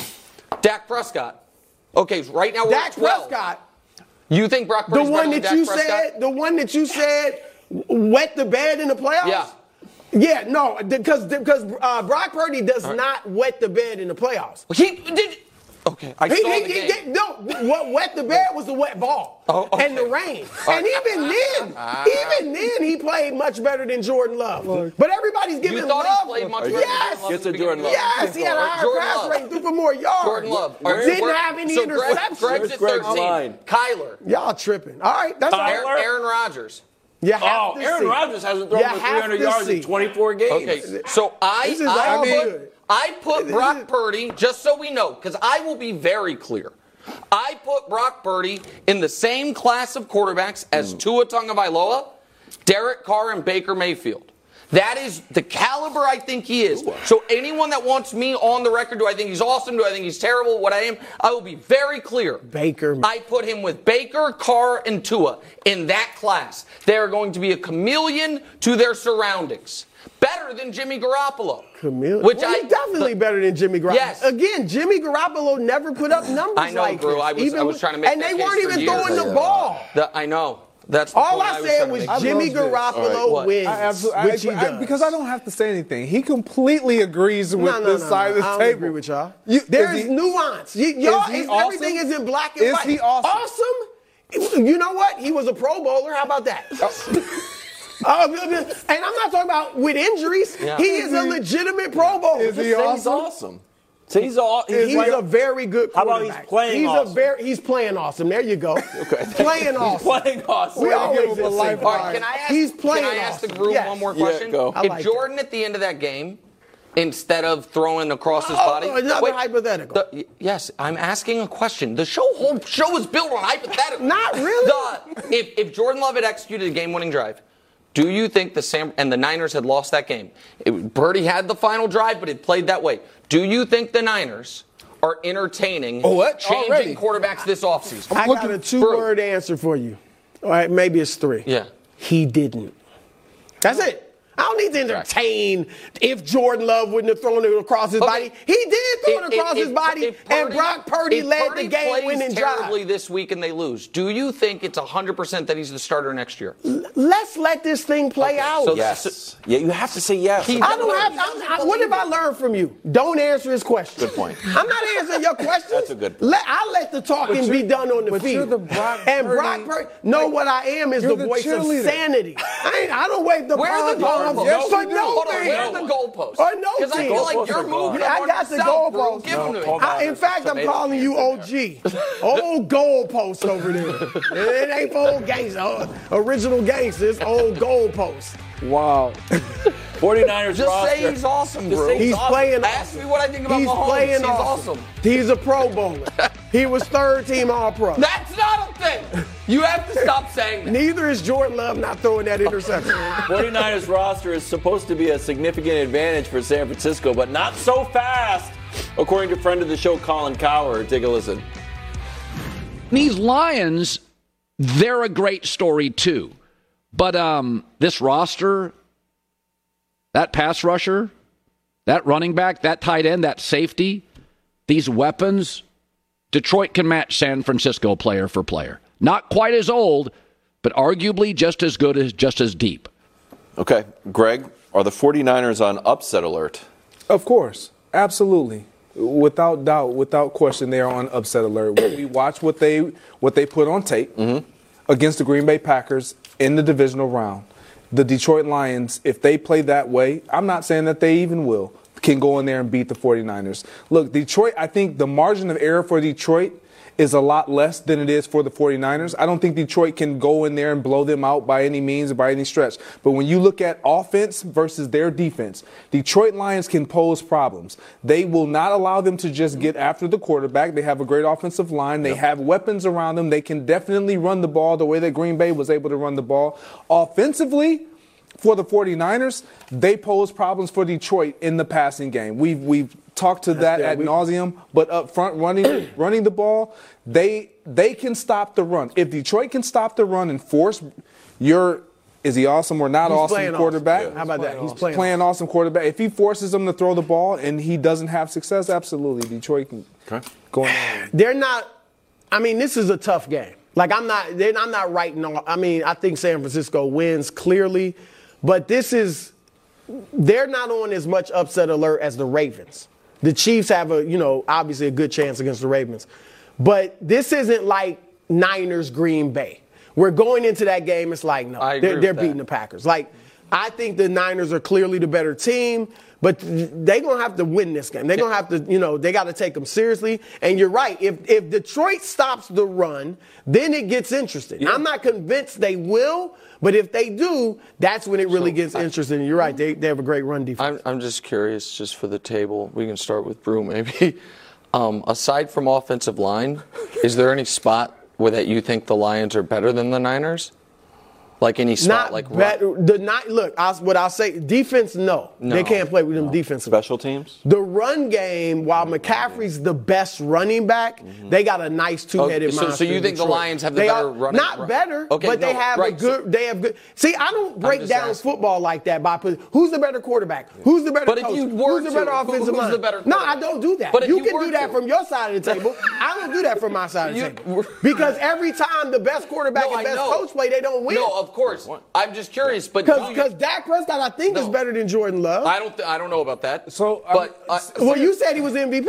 Dak Prescott. Okay, so right now we're Dak at twelve. Prescott, You think Brock the Purdy's better one than that Dak you Prescott? said, the one that you said wet the bed in the playoffs? Yeah. Yeah, no, because because uh, Brock Purdy does not wet the bed in the playoffs. He did. Okay, I He, saw he, the he game. did- no, what wet the bed was the wet ball Oh, okay. and the rain. All And right. even then, Ah. even then, he played much better than Jordan Love. But everybody's giving You thought love. he played much better yes. than Jordan Love? Get at the to Jordan beginning Love. of the Yes, he had a Or higher Jordan pass Love. rate, threw for more yards. Jordan Love. All right, Didn't we're- have any so Greg, interceptions. Greg's at Greg's thirteen. line? Kyler. Y'all tripping. All right, that's all Aaron, right. Aaron Rodgers. You have Oh, to Aaron see. Rodgers hasn't thrown You for have three hundred to yards see. in twenty-four games. Okay, so I, This is I, all put, good. I put Brock Purdy, just so we know, because I will be very clear. I put Brock Purdy in the same class of quarterbacks as Tua Tagovailoa, Derek Carr, and Baker Mayfield. That is the caliber I think he is. So anyone that wants me on the record, do I think he's awesome? Do I think he's terrible? What I am, I will be very clear. Baker. I put him with Baker, Carr, and Tua in that class. They are going to be a chameleon to their surroundings. Better than Jimmy Garoppolo. Chameleon. Which well, I he's definitely better than Jimmy Garoppolo. Yes. Again, Jimmy Garoppolo never put up numbers I know, like Drew. this. I was, Even I was with- trying to make and that they case weren't for even years. throwing the ball. The- I know. That's the All point I was said trying to was make. I Jimmy love this. Garoppolo What? wins, I absolutely, which he I, I, does. because I don't have to say anything. He completely agrees with no, no, this no, side no. of the I don't table. agree with y'all. You- There's is he- nuance. Y- y'all, he is- awesome? everything is in black and Is white. he awesome? Awesome? You know what? He was a Pro Bowler. How about that? Uh, and I'm not talking about with injuries. Yeah. He is a legitimate Pro Bowler. Is he He's awesome? awesome. So he's all. He's, he's a very good How quarterback. about he's playing he's awesome? A very, he's playing awesome. There you go. Okay. Playing awesome. He's playing awesome. We Way to always give him a just say lifeline. All right, can I ask, He's playing can I ask the awesome. group Yes. one more Yeah, question? go. I If like Jordan at the end of that game, instead of throwing across his Oh, body, another hypothetical. the- y- yes, I'm asking a question. The show whole show is built on hypothetical. Not really. The, if if Jordan Love had executed a game-winning drive, do you think the Sam and the Niners had lost that game? It, Purdy had the final drive, but it played that way. Do you think the Niners are entertaining Oh, what? changing Already? quarterbacks this offseason? I got a two-word answer for you. All right, maybe it's three. Yeah. He didn't. That's it. I don't need to entertain if Jordan Love wouldn't have thrown it across his Okay. body. He did throw it If- across if- his body, if and Purdy- Brock Purdy if led Purdy the game-winning plays drive. terribly this week and they lose, do you think it's one hundred percent that he's the starter next year? Let's let this thing play Okay, out. so Yes. Yeah, you have to say yes. He- I don't have. I'm, I, what have I learned from you? Don't answer his question. Good point. I'm not answering your questions. That's a good point. Let, I let the talking be done on the but field. you're the Brock and Purdy- Brock Purdy. No, what I am is the, You're the voice of cheerleader. sanity. I, ain't, I don't wave the Where are the pom-poms goalposts? Yes, for you do. no Hold on, man. where are the goalposts? Or no Because I team. feel like Goalposts you're are gone. moving Yeah, I on got the yourself, bro. goalposts. Give them to me. No, I, in fact, I'm calling you O G. Old goalposts over there. It ain't for old gangsters. Original gangsters, old goalposts. Wow. 49ers Just roster. say he's awesome, Just bro. say He's awesome. playing Ask awesome. me what I think about He's Mahomes. playing He's awesome. awesome. He's a Pro Bowler. He was third team All Pro. That's not a thing. You have to stop saying that. Neither is Jordan Love not throwing that interception. 49ers roster is supposed to be a significant advantage for San Francisco, but not so fast, according to friend of the show, Colin Cowherd. Take a listen. These Lions, they're a great story too. But um, this roster, that pass rusher, that running back, that tight end, that safety, these weapons, Detroit can match San Francisco player for player. Not quite as old, but arguably just as good as just as deep. Okay, Greg, are the 49ers on upset alert? Of course. Absolutely. Without doubt, without question, they are on upset alert. When we watch what they what they put on tape Mm-hmm. against the Green Bay Packers in the divisional round, the Detroit Lions, if they play that way, I'm not saying that they even will, can go in there and beat the 49ers. Look, Detroit, I think the margin of error for Detroit is a lot less than it is for the 49ers. I don't think Detroit can go in there and blow them out by any means or by any stretch. But when you look at offense versus their defense, Detroit Lions can pose problems. They will not allow them to just get after the quarterback. They have a great offensive line. They yep. have weapons around them. They can definitely run the ball the way that Green Bay was able to run the ball. Offensively, for the 49ers, they pose problems for Detroit in the passing game. We've we've talked to that ad nauseum, but up front running running the ball, they they can stop the run. If Detroit can stop the run and force your is he awesome or not He's awesome quarterback? Awesome. Yeah. How about that? He's awesome. playing, playing awesome. awesome quarterback. If he forces them to throw the ball and he doesn't have success, absolutely Detroit can okay. go in there. They're not. I mean, this is a tough game. Like I'm not. I'm not writing on. I mean, I think San Francisco wins clearly. But this is, they're not on as much upset alert as the Ravens. The Chiefs have a, you know, obviously a good chance against the Ravens. But this isn't like Niners Green Bay. We're going into that game, it's like, no, I agree they're, with they're that. beating the Packers. Like, I think the Niners are clearly the better team, but they're going to have to win this game. They're going to have to, you know, they got to take them seriously. And you're right. If if Detroit stops the run, then it gets interesting. Yeah. I'm not convinced they will, but if they do, that's when it really so gets I, interesting. And you're right. They, they have a great run defense. I'm, I'm just curious, just for the table. We can start with Brew, maybe. Um, aside from offensive line, is there any spot where that you think the Lions are better than the Niners? Like any spot, not like better. The not look. I, what I'll say, defense, no. no. They can't play with them no. defensive. Special teams. The run game, while McCaffrey's the best running back, mm-hmm. they got a nice two-headed okay, so, monster. So you think Detroit. the Lions have the they better are, running? Not run. better, okay, but no, they have right, a good. So, they have good. See, I don't break down asking. football like that by who's the better quarterback, who's the better but coach, if you were who's the better to, offensive who's line. The better no, I don't do that. But you, you can do that to. from your side of the table. I don't do that from my side of the you, table because every time the best quarterback no, and best know. coach play, they don't win. No, of course. I'm just curious, but because Dak Prescott, I think, no. is better than Jordan Love. I don't. Th- I don't know about that. So, but uh, well, you said he was M V P. Uh,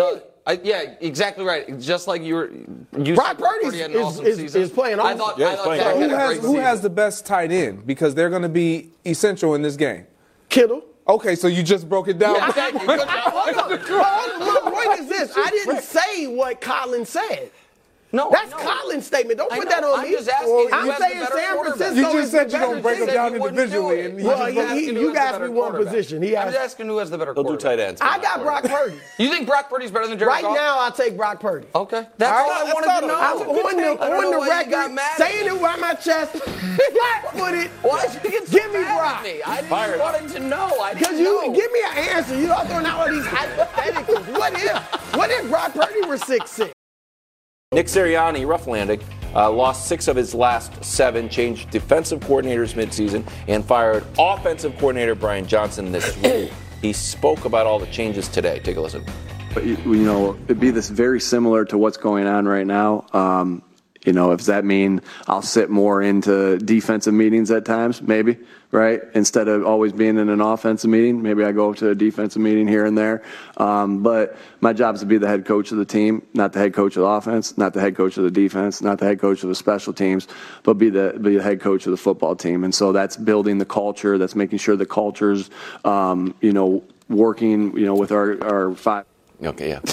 I, yeah, exactly right. Just like you were. You Brock Purdy had an is, awesome is, season. is playing I awesome. thought, Yeah, I he's thought playing Dak awesome. had Who a has, great who season. has the best tight end? Because they're going to be essential in this game. Kittle. Okay, so you just broke it down. Yeah, thank you. Good job. Hold on. Hold on. My point is this. I didn't say what Colin said. No, That's no. Colin's statement. Don't I put know. that on I'm me. just asking who I'm has saying the better San quarterback. Francisco You just is said the you're gonna better break them team. down You wouldn't individually, do it. and you Well, just he- broke- he- asking who you has the asked better me one quarterback. position. He I'm asked- just asking who has the better They'll do quarterback. tight ends. I got Brock Purdy. You think Brock Purdy's better than Jared Right Goff? now, I'll take Brock Purdy. Okay. That's All all right, I that's wanted not to a- know. I'm on the, I don't know on the why you got record, mad at saying me. it with my chest, flat-footed. Why did you get so Give me mad Brock. at me? I Fired didn't want to know. I Because didn't you know. give me an answer. You are throwing out all these hypotheticals. What if? What if Brock Purdy were six six? Nick Sirianni, rough landing, uh, lost six of his last seven, changed defensive coordinators midseason, and fired offensive coordinator Brian Johnson this week. He spoke about all the changes today. Take a listen. But you, you know, it'd be this very similar to what's going on right now. Um, you know, does that mean I'll sit more into defensive meetings at times? Maybe, right? Instead of always being in an offensive meeting, maybe I go to a defensive meeting here and there. Um, but my job is to be the head coach of the team, not the head coach of the offense, not the head coach of the defense, not the head coach of the special teams, but be the be the head coach of the football team. And so that's building the culture. That's making sure the culture's, um, you know, working, you know, with our our five. Okay, yeah.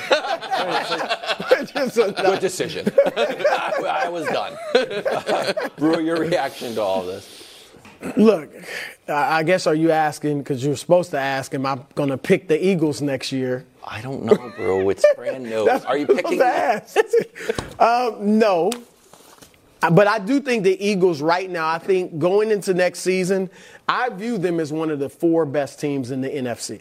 Just a- Good decision. I, I was done. Brewer, your reaction to all of this? Look, I I guess are you asking, because you're supposed to ask, am I going to pick the Eagles next year? I don't know, bro. It's brand new. That's Are you what I'm picking? supposed to ask. um, no. But I do think the Eagles right now, I think going into next season, I view them as one of the four best teams in the N F C.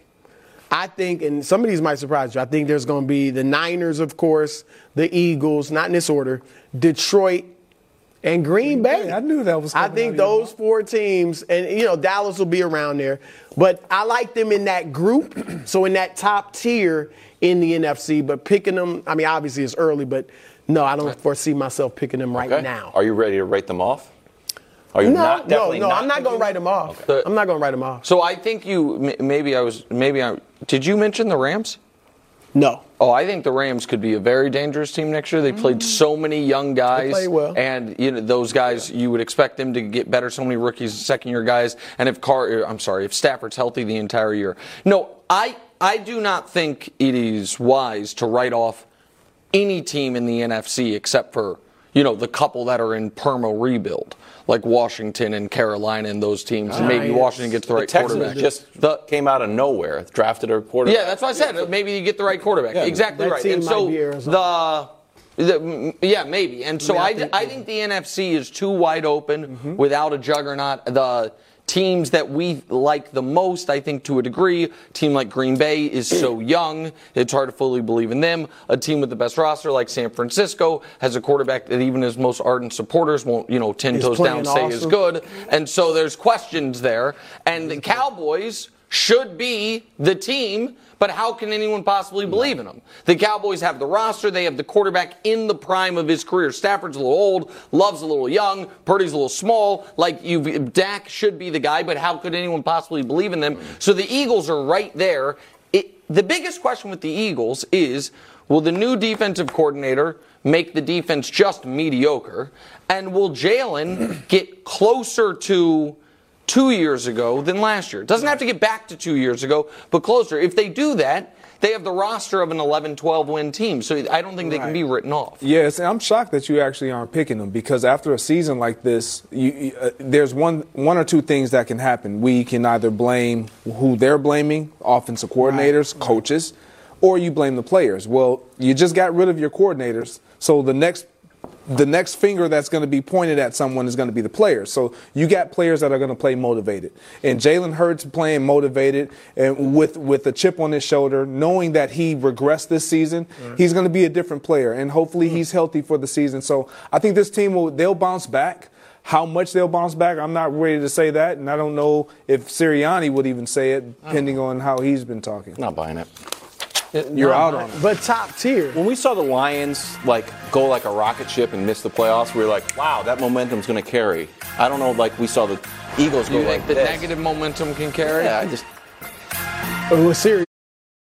I think, and some of these might surprise you, I think there's going to be the Niners, of course, the Eagles, not in this order, Detroit, and Green Bay. Yeah, I knew that was I coming think out of your those four teams, and, you know, Dallas will be around there. But I like them in that group, so in that top tier in the N F C. But picking them, I mean, obviously it's early, but no, I don't foresee myself picking them right Okay. now. Are you ready to write them off? Are you no, not? no, Definitely no, not I'm not going to write them off. I'm not going to write them off. So I think you m- maybe I was maybe I did you mention the Rams? No. Oh, I think the Rams could be a very dangerous team next year. They played so many young guys, play well. and you know those guys. You would expect them to get better. So many rookies, second-year guys, and if Carr, I'm sorry, if Stafford's healthy the entire year. No, I I do not think it is wise to write off any team in the N F C except for you know the couple that are in perma rebuild, like Washington and Carolina and those teams. And maybe Giants. Washington gets the right the Texans quarterback. just The- came out of nowhere, drafted a quarterback. Yeah, that's what I said. Maybe you get the right quarterback. Yeah. Exactly That right. team And might so be Arizona. the, the yeah maybe. And so I I, mean, I think- I think the N F C is too wide open Mm-hmm. without a juggernaut. The teams that we like the most, I think to a degree, a team like Green Bay is so young, it's hard to fully believe in them. A team with the best roster like San Francisco has a quarterback that even his most ardent supporters won't, you know, ten He's toes down playing say is awesome. good. And so there's questions there. And the Cowboys should be the team, but how can anyone possibly believe in them? The Cowboys have the roster. They have the quarterback in the prime of his career. Stafford's a little old. Love's a little young. Purdy's a little small. Like, you, Dak should be the guy, but how could anyone possibly believe in them? So the Eagles are right there. It, the biggest question with the Eagles is, will the new defensive coordinator make the defense just mediocre? And will Jalen get closer to two years ago than last year? It doesn't have to get back to two years ago, but closer. If they do that, they have the roster of an eleven twelve win team. So I don't think they can be written off. Yes, and I'm shocked that you actually aren't picking them because after a season like this, you, you, uh, there's one one or two things that can happen. We can either blame who they're blaming, offensive coordinators, right. coaches, or you blame the players. Well, you just got rid of your coordinators, so the next the next finger that's going to be pointed at someone is going to be the players. So you got players that are going to play motivated. And Jalen Hurts playing motivated and with, with a chip on his shoulder, knowing that he regressed this season, right. he's going to be a different player. And hopefully mm-hmm. he's healthy for the season. So I think this team, will they'll bounce back. How much they'll bounce back, I'm not ready to say that. And I don't know if Sirianni would even say it, depending on how he's been talking. Not buying it. You're no, out but, on it. But top tier. When we saw the Lions like go like a rocket ship and miss the playoffs, we were like, wow, that momentum's going to carry. I don't know, like we saw the Eagles go you like think the this. negative momentum can carry? Yeah, I just. It was serious.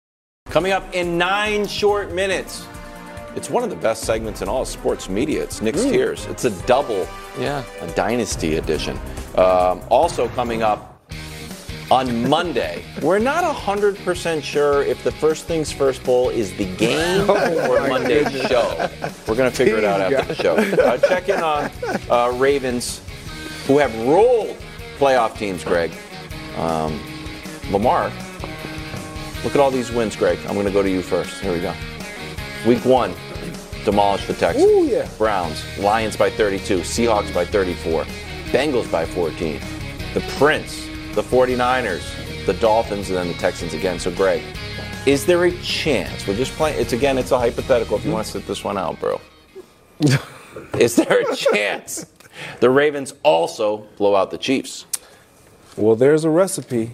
Coming up in nine short minutes. It's one of the best segments in all of sports media. It's Nick's Ooh. Tears. It's a double, yeah, a Dynasty edition. Um, also coming up on Monday, we're not one hundred percent sure if the First Things First Bowl is the game or Monday's show. We're going to figure it out after the show. Uh, check in on uh, Ravens, who have rolled playoff teams, Greg. Um, Lamar, look at all these wins, Greg. I'm going to go to you first. Here we go. Week one, demolished the Texans. Ooh, yeah. Browns, Lions by thirty-two, Seahawks by thirty-four, Bengals by fourteen, the Prince, the forty-niners, the Dolphins, and then the Texans again. So, Greg, is there a chance? We're just playing. It's again, it's a hypothetical. If you want to sit this one out, bro. Is there a chance the Ravens also blow out the Chiefs? Well, there's a recipe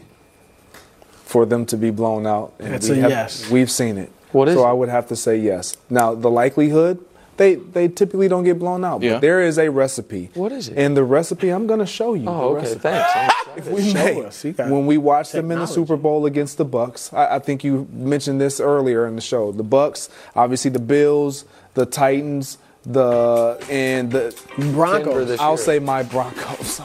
for them to be blown out. And It's we a have, yes. We've seen it. What is so it? I would have to say yes. Now, the likelihood, they, they typically don't get blown out. Yeah. But there is a recipe. What is it? And the recipe, I'm going to show you. Oh, the okay, recipe. thanks. If we Show may, us. You got when we watched them in the technology. Super Bowl against the Bucks, I, I think you mentioned this earlier in the show. The Bucks, obviously the Bills, the Titans, the and the Broncos. this I'll year. say my Broncos.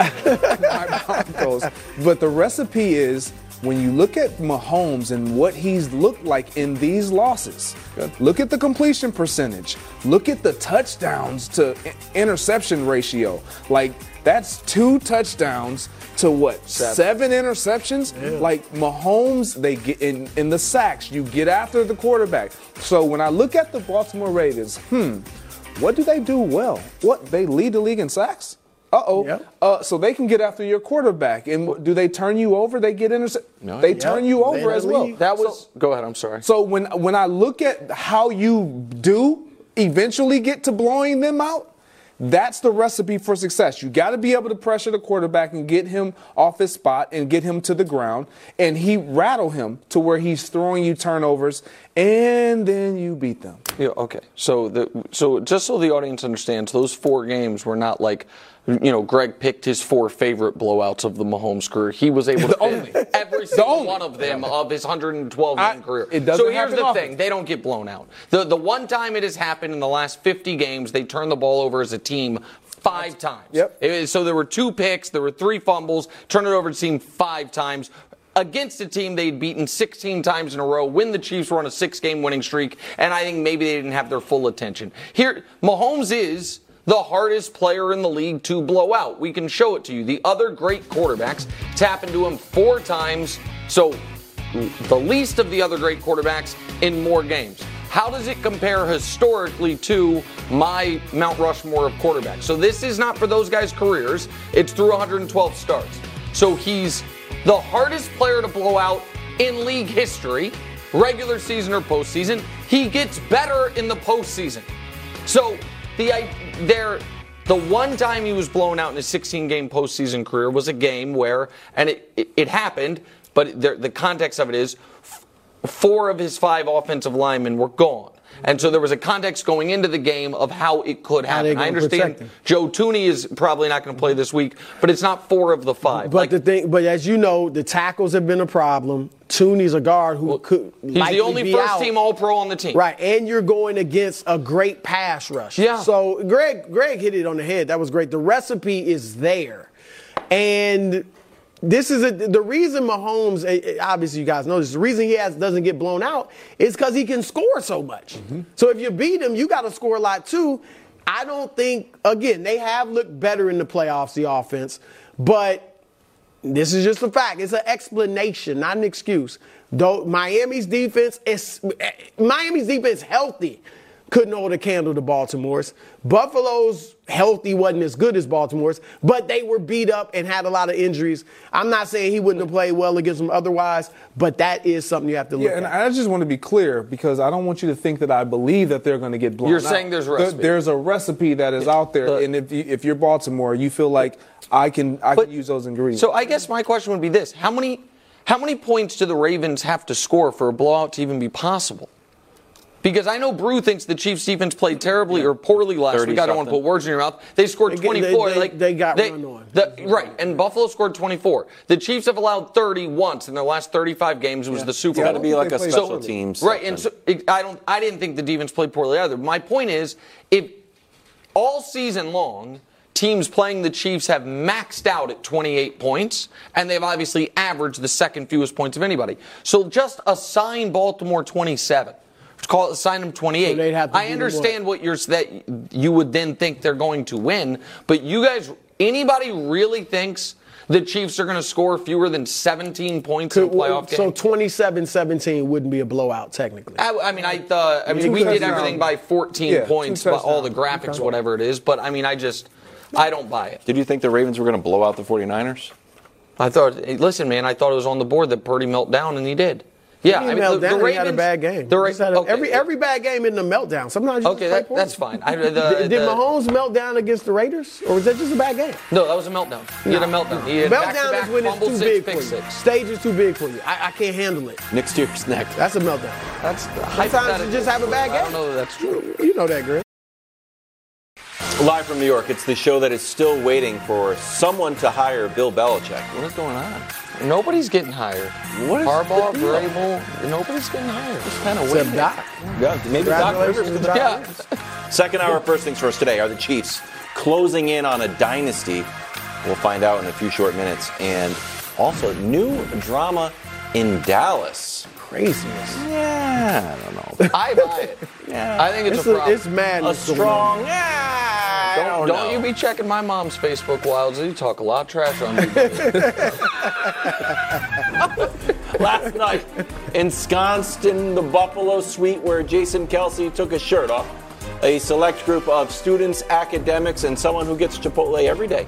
my Broncos. But the recipe is when you look at Mahomes and what he's looked like in these losses. Look at the completion percentage. Look at the touchdowns to interception ratio. Like that's two touchdowns to what? Seven, Seven interceptions? Yeah. Like Mahomes, they get in, in the sacks. You get after the quarterback. So when I look at the Baltimore Ravens, hmm, what do they do well? What, they lead the league in sacks? Uh-oh. Yep. Uh, so they can get after your quarterback. And do they turn you over? They get intercepted. No, they yep. turn you over they as well. League. That was. So, go ahead. I'm sorry. So when when I look at how you do eventually get to blowing them out, that's the recipe for success. You got to be able to pressure the quarterback and get him off his spot and get him to the ground, and he rattle him to where he's throwing you turnovers, and then you beat them. Yeah. Okay. So the so just so the audience understands, those four games were not like, you know, Greg picked his four favorite blowouts of the Mahomes career. He was able to only every single only. one of them of his one hundred twelve game career. It doesn't so here's happen the often. thing: they don't get blown out. The the one time it has happened in the last fifty games, they turned the ball over as a team five times. Yep. It, so there were two picks, there were three fumbles, turned it over as a team five times. Against a team they'd beaten sixteen times in a row, when the Chiefs were on a six-game winning streak, and I think maybe they didn't have their full attention. Here, Mahomes is the hardest player in the league to blow out. We can show it to you. The other great quarterbacks, it's happened to him four times, so the least of the other great quarterbacks in more games. How does it compare historically to my Mount Rushmore of quarterbacks? So this is not for those guys' careers. It's through one hundred twelve starts. So he's the hardest player to blow out in league history, regular season or postseason. He gets better in the postseason. So the there, the one time he was blown out in his sixteen-game postseason career was a game where, and it it, it happened, but there, the context of it is f- four of his five offensive linemen were gone. And so there was a context going into the game of how it could happen. I understand Joe Tooney is probably not going to play this week, but it's not four of the five. But like, the thing, but as you know, the tackles have been a problem. Tooney's a guard who well, could he's likely the only be first out. team All-Pro on the team. Right, and you're going against a great pass rush. Yeah. So Greg, Greg hit it on the head. That was great. The recipe is there, and this is a, the reason Mahomes, obviously you guys know this, the reason he has doesn't get blown out is because he can score so much. Mm-hmm. So if you beat him, you got to score a lot too. I don't think, again, they have looked better in the playoffs, the offense, but this is just a fact. It's an explanation, not an excuse. Though Miami's defense is, Miami's defense healthy couldn't hold a candle to Baltimore's. Buffalo's healthy wasn't as good as Baltimore's, but they were beat up and had a lot of injuries. I'm not saying he wouldn't have played well against them otherwise, but that is something you have to look yeah, and at. I just want to be clear because I don't want you to think that I believe that they're going to get blown You're out. saying there's a recipe. There, there's a recipe that is out there, But, and if you, if you're Baltimore, you feel like I can I but, can use those ingredients. So I guess my question would be this: How many how many points do the Ravens have to score for a blowout to even be possible? Because I know Brew thinks the Chiefs defense played terribly or poorly last week. I don't want to put words in your mouth. They scored twenty-four. They, they, like they got they, run on. The, right, and Buffalo scored twenty-four. The Chiefs have allowed thirty once in their last thirty-five games. It was Yeah. the Super It's Bowl. got to be like a special So- teams. Right, and so it, I don't. I didn't think the defense played poorly either. My point is, if all season long, teams playing the Chiefs have maxed out at twenty-eight points, and they've obviously averaged the second fewest points of anybody. So just assign Baltimore twenty-seven. Call it, assign them twenty-eight. So they'd have to I do understand what you're that you would then think they're going to win, but you guys, anybody really thinks the Chiefs are going to score fewer than seventeen points in a playoff game? So twenty-seven seventeen wouldn't be a blowout technically. I, I mean, I thought. I mean, Two we did touchdowns. everything by fourteen Yeah, two points, by all the touchdowns. graphics, Okay. whatever it is. But I mean, I just, I don't buy it. Did you think the Ravens were going to blow out the 49ers? I thought. Hey, listen, man, I thought it was on the board that Purdy melt down, and he did. Yeah, He I mean, meltdown, the, the he Ravens had a bad game. The Ra- He just had a- okay. every every bad game in the meltdown. Sometimes you Okay, just play that, poorly. that's fine. I, the, did, did the- Mahomes melt down against the Raiders, or was that just a bad game? No, that was a meltdown. He had a meltdown. He had Meltdown back-to-back is when it's fumble, too six, big pick for you. six. Stage is too big for you. I, I can't handle it. Nick Steers next. That's a meltdown. That's Sometimes you just have a bad game. I don't know that that's true. You know that, Greg. Live from New York, it's the show that is still waiting for someone to hire Bill Belichick. What is going on? Nobody's getting hired. What is Harbaugh, the deal? Vrabel, nobody's getting hired. Just kind of Except waiting. Doc. Yeah, maybe Doc Rivers Congratulations could to Doc Yeah. Rivers. Second hour, first things first today, are the Chiefs closing in on a dynasty? We'll find out in a few short minutes. And also, new drama in Dallas. Craziness. Yeah, I don't know. I buy it. Yeah. I think it's, It's, a a, problem. it's madness. A going on. strong, yeah, I Don't, don't, don't know. you be checking my mom's Facebook, Wilds. You talk a lot of trash on me. Last night, ensconced in the Buffalo suite where Jason Kelsey took his shirt off, a select group of students, academics, and someone who gets Chipotle every day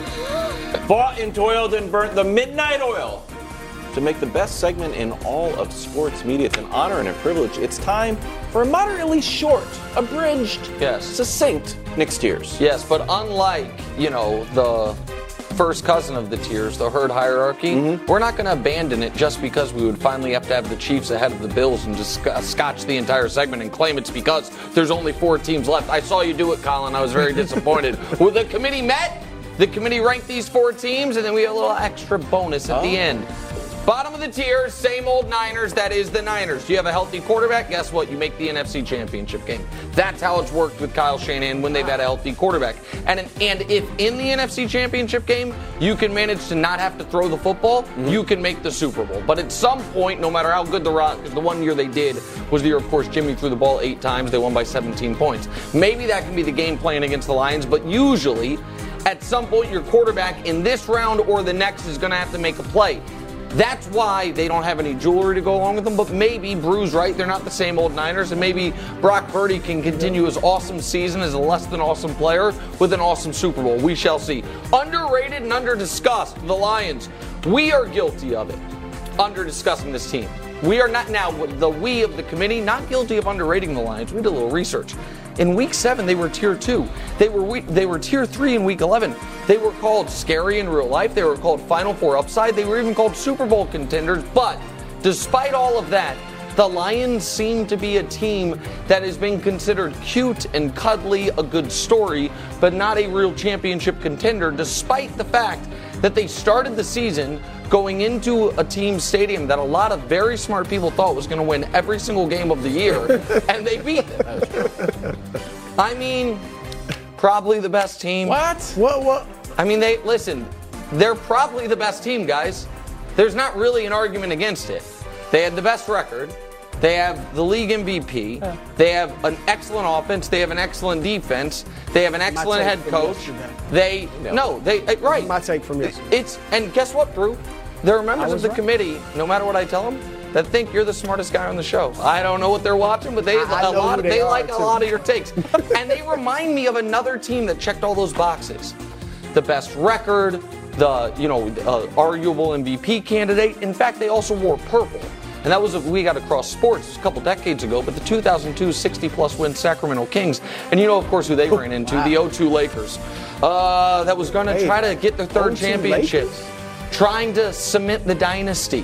fought and toiled and burnt the midnight oil to make the best segment in all of sports media. It's an honor and a privilege. It's time for a moderately short, abridged, Yes. succinct Nick Steers. Yes, but unlike, you know, the first cousin of the tiers, the herd hierarchy, Mm-hmm. we're not going to abandon it just because we would finally have to have the Chiefs ahead of the Bills and just sc- scotch the entire segment and claim it's because there's only four teams left. I saw you do it, Colin. I was very disappointed. Well, the committee met. The committee ranked these four teams, and then we had a little extra bonus at Oh. the end. Bottom of the tier, same old Niners, that is the Niners. Do you have a healthy quarterback? Guess what? You make the N F C Championship game. That's how it's worked with Kyle Shanahan when they've had a healthy quarterback. And and if in the N F C Championship game you can manage to not have to throw the football, mm-hmm. you can make the Super Bowl. But at some point, no matter how good the Rock, because the one year they did was the year, of course, Jimmy threw the ball eight times. They won by seventeen points. Maybe that can be the game plan against the Lions, but usually at some point your quarterback in this round or the next is going to have to make a play. That's why they don't have any jewelry to go along with them, but maybe Brew's right. They're not the same old Niners, and maybe Brock Purdy can continue his awesome season as a less than awesome player with an awesome Super Bowl. We shall see. Underrated and under-discussed, the Lions. We are guilty of it, under-discussing this team. We are not now, the we of the committee, not guilty of underrating the Lions. We did a little research. In week seven, they were tier two. They were week, they were tier three in week eleven. They were called scary in real life. They were called Final Four upside. They were even called Super Bowl contenders. But despite all of that, the Lions seem to be a team that is being considered cute and cuddly, a good story, but not a real championship contender, despite the fact that they started the season going into a team stadium that a lot of very smart people thought was going to win every single game of the year, and they beat them. I mean, probably the best team. What? What? What? I mean, they listen. They're probably the best team, guys. There's not really an argument against it. They had the best record. They have the league M V P. They have an excellent offense. They have an excellent defense. They have an excellent head coach. They no, they right. My take from yesterday. It's and guess what, Brew? There are members of the right. committee, no matter what I tell them, that think you're the smartest guy on the show. I don't know what they're watching, but they I a know lot who of, they they are, like a too. lot of your takes, and they remind me of another team that checked all those boxes. The best record, the you know uh, arguable M V P candidate. In fact, they also wore purple. And that was a, we got across sports a couple decades ago, but the two thousand two sixty-plus win Sacramento Kings. And you know, of course, who they ran into, Wow. the oh two Lakers. Uh, that was going to Hey, try to get their third oh two championship. Lakers? Trying to cement the dynasty.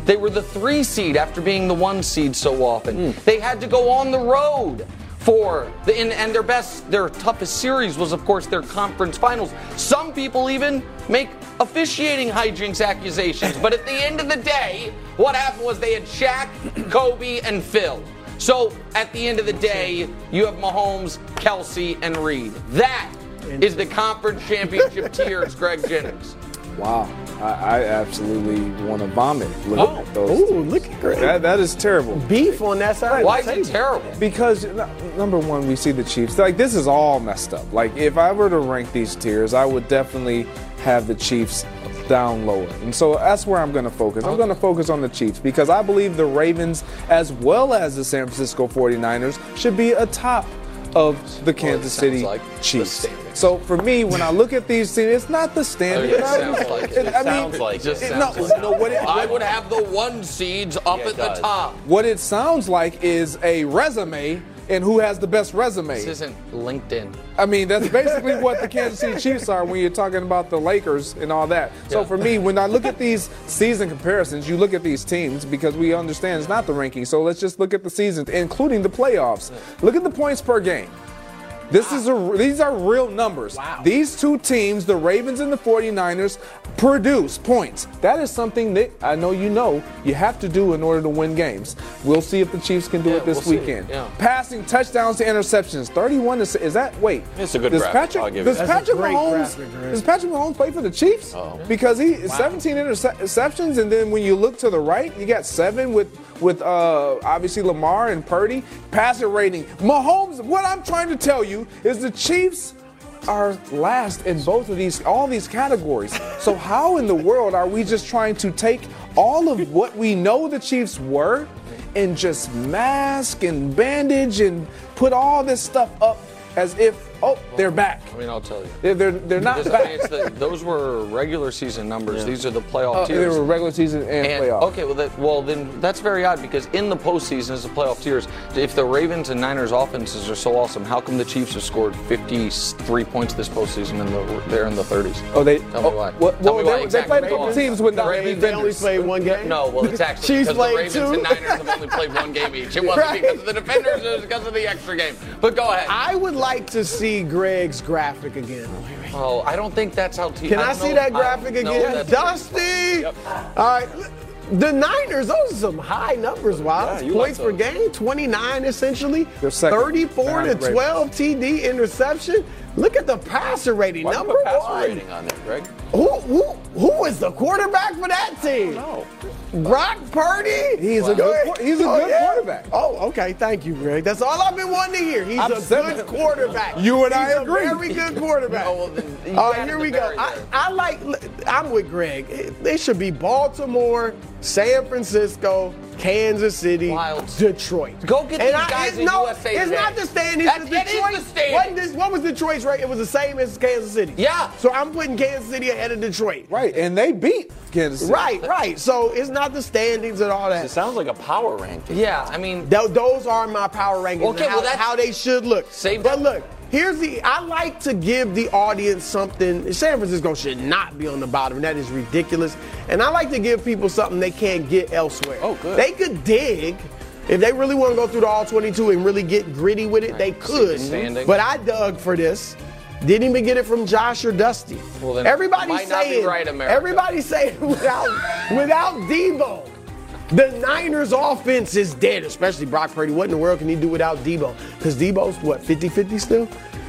They were the three seed after being the one seed so often. Mm. They had to go on the road for the and, and their best, their toughest series was, of course, their conference finals. Some people even make officiating hijinks accusations, but at the end of the day, what happened was they had Shaq, Kobe, and Phil. So at the end of the day, you have Mahomes, Kelsey, and Reed. That is the conference championship tiers, Greg Jennings. Wow. I, I absolutely want to vomit. Look oh, at those. Ooh, look at Greg. That, that is terrible. Beef on that side. Why is it terrible? Because, number one, we see the Chiefs. Like, this is all messed up. Like, if I were to rank these tiers, I would definitely have the Chiefs down lower. And so that's where I'm going to focus. I'm going to focus on the Chiefs because I believe the Ravens, as well as the San Francisco forty-niners, should be atop of the Kansas well, City like Chiefs. So for me, when I look at these teams, it's not the standard. It sounds like it. I mean, sounds like it. Just it, sounds no, like no, what it, I would have the one seeds up Yeah, at the does. top. What it sounds like is a resume and who has the best resume. This isn't LinkedIn. I mean, that's basically what the Kansas City Chiefs are when you're talking about the Lakers and all that. So Yeah. for me, when I look at these season comparisons, you look at these teams because we understand it's not the ranking. So let's just look at the seasons, including the playoffs. Look at the points per game. This is a, these are real numbers. Wow. These two teams, the Ravens and the forty-niners, produce points. That is something that I know you know you have to do in order to win games. We'll see if the Chiefs can do Yeah, it this we'll see. weekend. Yeah. Passing touchdowns to interceptions, thirty-one to is that wait? It's a good does graphic. Patrick, I'll give you does that. That's a Patrick great Mahomes graphic, Greg. does Patrick Mahomes play for the Chiefs? Oh. Because he seventeen interceptions, and then when you look to the right, you got seven with with uh, obviously Lamar and Purdy. Passer rating, Mahomes. What I'm trying to tell you is the Chiefs are last in both of these, all these categories. So how in the world are we just trying to take all of what we know the Chiefs were and just mask and bandage and put all this stuff up as if, oh, they're back. I mean, I'll tell you. They're, they're, they're not Because, back. I mean, it's the, those were regular season numbers. Yeah. These are the playoff Oh, tiers. they were regular season and, And, playoff. okay, well, that, well, then that's very odd because in the postseason, as the playoff tiers, if the Ravens and Niners offenses are so awesome, how come the Chiefs have scored fifty-three points this postseason and the, they're in the thirties? Oh, they. Tell me oh, why. Well, Tell well, me they, why they exactly. played Go both on. teams without Ravens, they only defenders. played one game. No, well, it's actually Chiefs because the played Ravens two. and Niners have only played one game each. It wasn't Right. because of the defenders, it was because of the extra game. But go ahead. I would like to see Greg's graphic again. Oh, I don't think that's how. T- Can I, don't see know- that I graphic don't know again? that's- Dusty! Yep. All right. The Niners, those are some high numbers, wow. Yeah, you Points like per game, twenty-nine essentially. They're second thirty-four to behind the twelve T D interception. Look at the passer rating. Why do you Number put passer one. rating on there, Greg? Who, who, who is the quarterback for that team? No. Brock Purdy? He's a good qu- he's a Oh, good yeah? quarterback. Oh, okay. Thank you, Greg. That's all I've been wanting to hear. He's I'm a seven- good quarterback. You and I He's agree. A very good quarterback. Oh, well, then you All got right, it here at we the go. very I, end. I like. I'm with Greg. They should be Baltimore, San Francisco, Kansas City, Wilds. Detroit. Go get And these I- guys it's in no, U S A It's Today. not the standings. That- It's that is Detroit. the standing. What, this, what was Detroit's rate? It was the same as Kansas City. Yeah. So I'm putting Kansas City ahead of Detroit. Right, and they beat Kansas City. Right, right. So it's not the standings and all that. It sounds like a power ranking. Yeah, I mean, Th- those are my power rankings. Okay, and how, well, that's- how they should look. Save but that- look, here's the. I like to give the audience something. San Francisco should not be on the bottom. That is ridiculous. And I like to give people something they can't get elsewhere. Oh, good. They could dig. If they really want to go through the all twenty-two and really get gritty with it, they could. standing. But I dug for this. Didn't even get it from Josh or Dusty. Well, then everybody's might not be saying, right, America. everybody's saying without without Debo, the Niners offense is dead, especially Brock Purdy. What in the world can he do without Debo? Because Debo's, what, fifty-fifty still?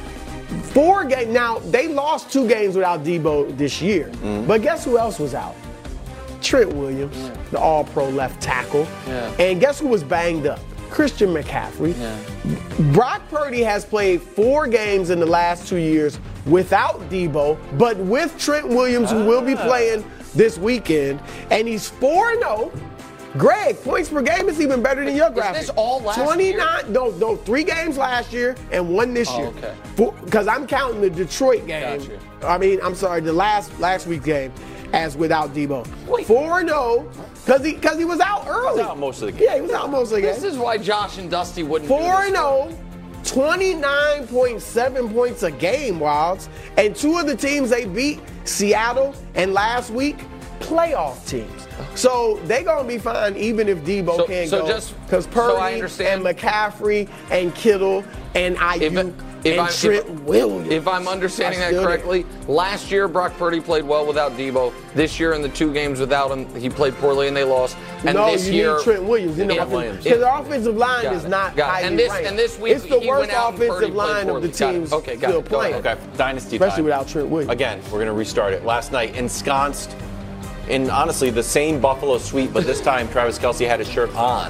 Four games. Now, they lost two games without Debo this year. Mm-hmm. But guess who else was out? Trent Williams, Yeah. the all-pro left tackle. Yeah. And guess who was banged up? Christian McCaffrey. Yeah. Brock Purdy has played four games in the last two years without Debo, but with Trent Williams, who will be playing this weekend, and he's four and oh. Greg, points per game is even better than your graphic. this all last twenty-nine, no, no, three games last year and one this Oh, year. okay. Because I'm counting the Detroit game. Gotcha. I mean, I'm sorry, the last last week's game as without Debo. Wait. four and oh, because he, cause he was out early. Out most of the game. Yeah, he was out most of the game. This is why Josh and Dusty wouldn't do four this. and oh, twenty-nine point seven points a game, Wilds. And two of the teams they beat, Seattle and last week, playoff teams. So they gonna be fine even if Debo So- can't so go. just- Because Purdy so I understand- and McCaffrey and Kittle and Ayuk and I'm, Trent if, Williams. if I'm understanding are that still there. correctly, last year Brock Purdy played well without Debo. This year in the two games without him, he played poorly and they lost. And no, this you year, need Trent Williams. You know, Yeah, because their offensive line Got is it. not Got it. highly And this- ranked. and this week it's the he worst went out and Purdy offensive played line of the poorly. Got it. teams Okay, got still it. Go playing. ahead. Okay, dynasty Especially time. without Trent Williams. Again, we're going to restart it. Last night, ensconced in honestly the same Buffalo suite, but this time Travis Kelce had his shirt on.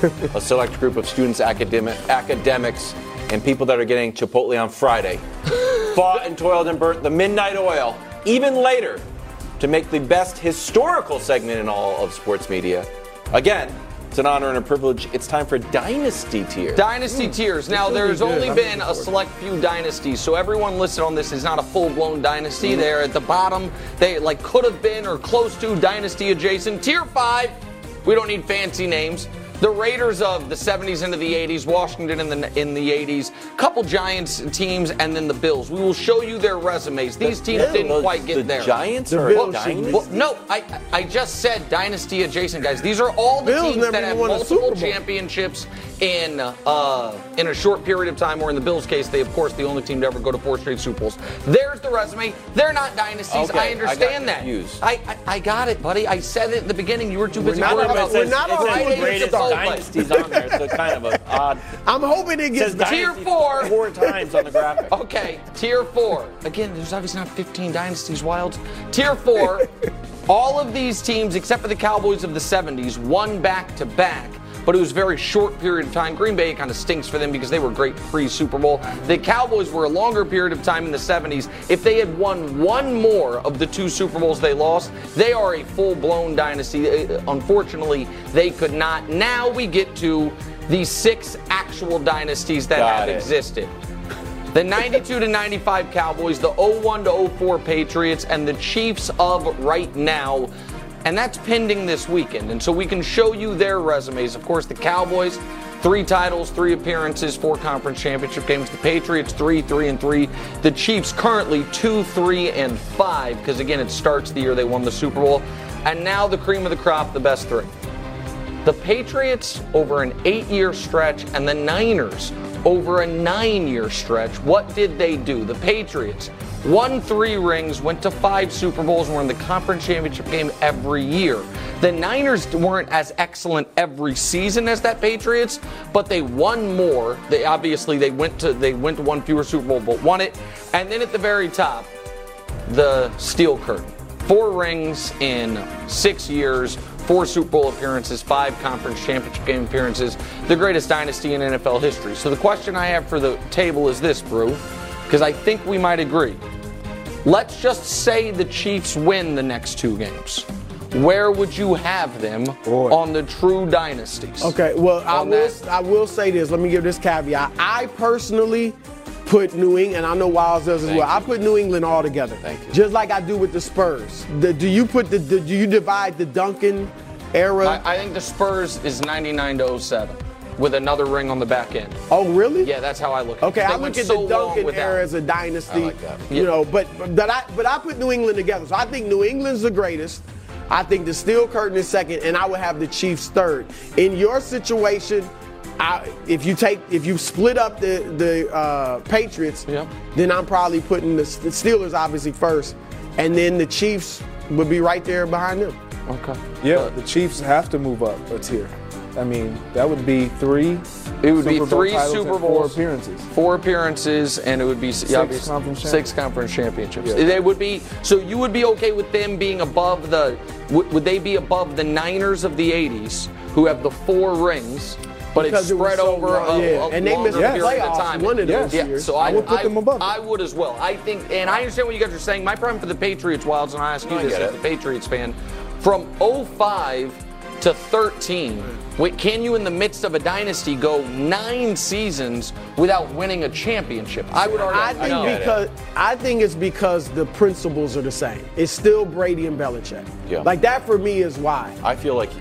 A select group of students, academic, academics, and people that are getting Chipotle on Friday fought and toiled and burnt the midnight oil even later to make the best historical segment in all of sports media. Again, it's an honor and a privilege. It's time for Dynasty Tier. Dynasty tiers. Now, This will be there's good. only I'm been looking a forward to select few dynasties, so everyone listed on this is not a full-blown dynasty. Mm-hmm. They're at the bottom. They like could have been or close to dynasty adjacent. Tier five. We don't need fancy names. The Raiders of the seventies into the eighties, Washington in the in the eighties, couple Giants teams, and then the Bills. We will show you their resumes. These teams Yeah, didn't the- quite get the there. Giants The are a Bills- dynasty? well, no, I I just said dynasty adjacent, guys. These are all the Bills teams never that even have won a multiple Super Bowl. championships in uh, in a short period of time. Or in the Bills' case, they of course the only team to ever go to four straight Super Bowls. There's the resume. They're not dynasties. Okay, I I understand got that. confused. I, I I got it, buddy. I said it at the beginning. You were too We're busy not worried on- about we're not on Friday the night greatest football. dynasties on there, so kind of an odd. I'm hoping it gets Says better. Tier dynasty four. four times on the graphic. Okay, tier four. Again, there's obviously not fifteen dynasties, Wilds. Tier four, all of these teams, except for the Cowboys of the seventies, won back to back. But it was a very short period of time. Green Bay kind of stinks for them because they were great pre-Super Bowl. The Cowboys were a longer period of time in the seventies. If they had won one more of the two Super Bowls they lost, they are a full-blown dynasty. Uh, Unfortunately, they could not. Now we get to the six actual dynasties that Got have it. existed. The ninety-two to ninety-five Cowboys, the oh one to oh four Patriots, and the Chiefs of right now. And that's pending this weekend. And so we can show you their resumes. Of course, the Cowboys, three titles, three appearances, four conference championship games. The Patriots, three, three, and three. The Chiefs currently two, three, and five, because again, it starts the year they won the Super Bowl. And now the cream of the crop, the best three. The Patriots over an eight-year stretch, and the Niners over a nine-year stretch. What did they do? The Patriots won three rings, went to five Super Bowls, and were in the conference championship game every year. The Niners weren't as excellent every season as that Patriots, but they won more. They obviously they went to they went to one fewer Super Bowl, but won it. And then at the very top, the Steel Curtain. Four rings in six years. Four Super Bowl appearances, five conference championship game appearances, the greatest dynasty in N F L history. So the question I have for the table is this, Brew, because I think we might agree. Let's just say the Chiefs win the next two games. Where would you have them on the true dynasties? Okay, well, I On will, that? I will say this. Let me give this caveat. I personally put New England, and I know Wiles does as Thank well. you. I put New England all together. Thank you. Just like I do with the Spurs. The, do you put the, the do you divide the Duncan era? I, I think the Spurs is ninety-nine to oh seven with another ring on the back end. Oh, really? Yeah, that's how I look at Okay, it. They I went look at so the long Duncan without era it. as a dynasty. I like that. You Yeah. know, but but I but I put New England together. So I think New England's the greatest. I think the Steel Curtain is second, and I would have the Chiefs third. In your situation, I, if you take if you split up the the uh, Patriots, Yeah. then I'm probably putting the, the Steelers obviously first, and then the Chiefs would be right there behind them. Okay. Yeah, the Chiefs have to move up a tier. I mean, that would be three. It would Super be Bowl three titles Super and Bowls, four appearances. four appearances, and it would be six, conference six conference championships. Yeah. They would be so. You would be okay with them being above the? Would, would they be above the Niners of the eighties, who have the four rings? But Because it's it was spread so over long, a, yeah. a And they missed longer the period of playoffs time. one of those yeah. years. So I I, would put them above. I would as well. I think, and I understand what you guys are saying. My problem for the Patriots, Wilds, and I ask you I this get as it. a Patriots fan, from oh five to thirteen, wait, can you in the midst of a dynasty go nine seasons without winning a championship? I would argue. I think no. because I think it's because the principles are the same. It's still Brady and Belichick. Yeah. Like that for me is why. I feel like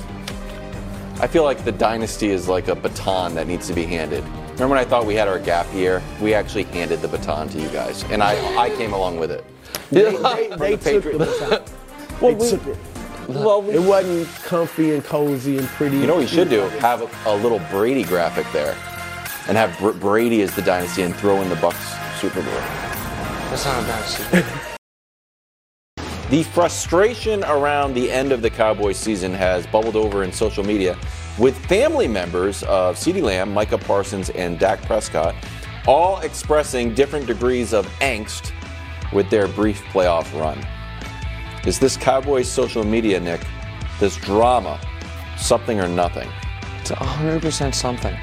I feel like the dynasty is like a baton that needs to be handed. Remember when I thought we had our gap year? We actually handed the baton to you guys, and I I came along with it. They, they, they the took the Patriots. baton. Well, They we- took it. well, it wasn't comfy and cozy and pretty. You know what you should do? Have a, a little Brady graphic there, and have Br- Brady as the dynasty and throw in the Bucks Super Bowl. That's not a dynasty. The frustration around the end of the Cowboys season has bubbled over in social media, with family members of CeeDee Lamb, Micah Parsons, and Dak Prescott all expressing different degrees of angst with their brief playoff run. Is this Cowboys social media, Nick, this drama, something or nothing? It's one hundred percent something.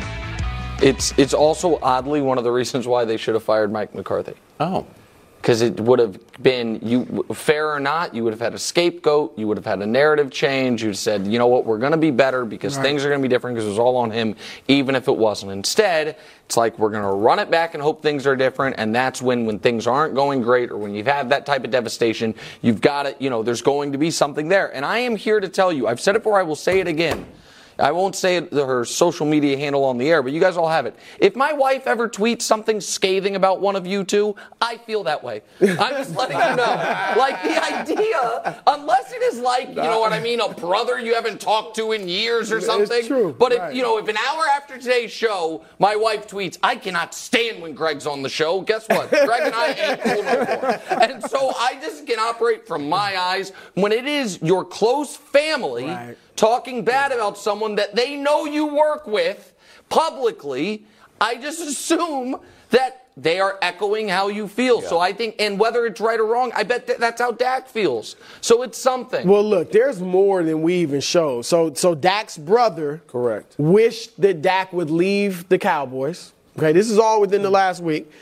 It's it's also oddly one of the reasons why they should have fired Mike McCarthy. Oh. Because it would have been, you fair or not, you would have had a scapegoat, you would have had a narrative change, you'd said, you know what, we're going to be better because right. things are going to be different because it was all on him, even if it wasn't. Instead, it's like we're going to run it back and hope things are different, and that's when, when things aren't going great or when you've had that type of devastation, you've got to, you know, there's going to be something there. And I am here to tell you, I've said it before, I will say it again. I won't say it, her social media handle on the air, but you guys all have it. If my wife ever tweets something scathing about one of you two, I feel that way. I'm just letting you know. Like the idea, unless it is like, you know what I mean, a brother you haven't talked to in years or something. It's true. But right. if, you know, if an hour after today's show, my wife tweets, I cannot stand when Greg's on the show, guess what? Greg and I ain't cool no more. And so I just can operate from my eyes. When it is your close family right. talking bad about someone that they know you work with publicly, I just assume that they are echoing how you feel. Yeah. So I think, and whether it's right or wrong, I bet that that's how Dak feels. So it's something. Well, look, there's more than we even show. So, so Dak's brother, correct, wished that Dak would leave the Cowboys. Okay, this is all within the last week.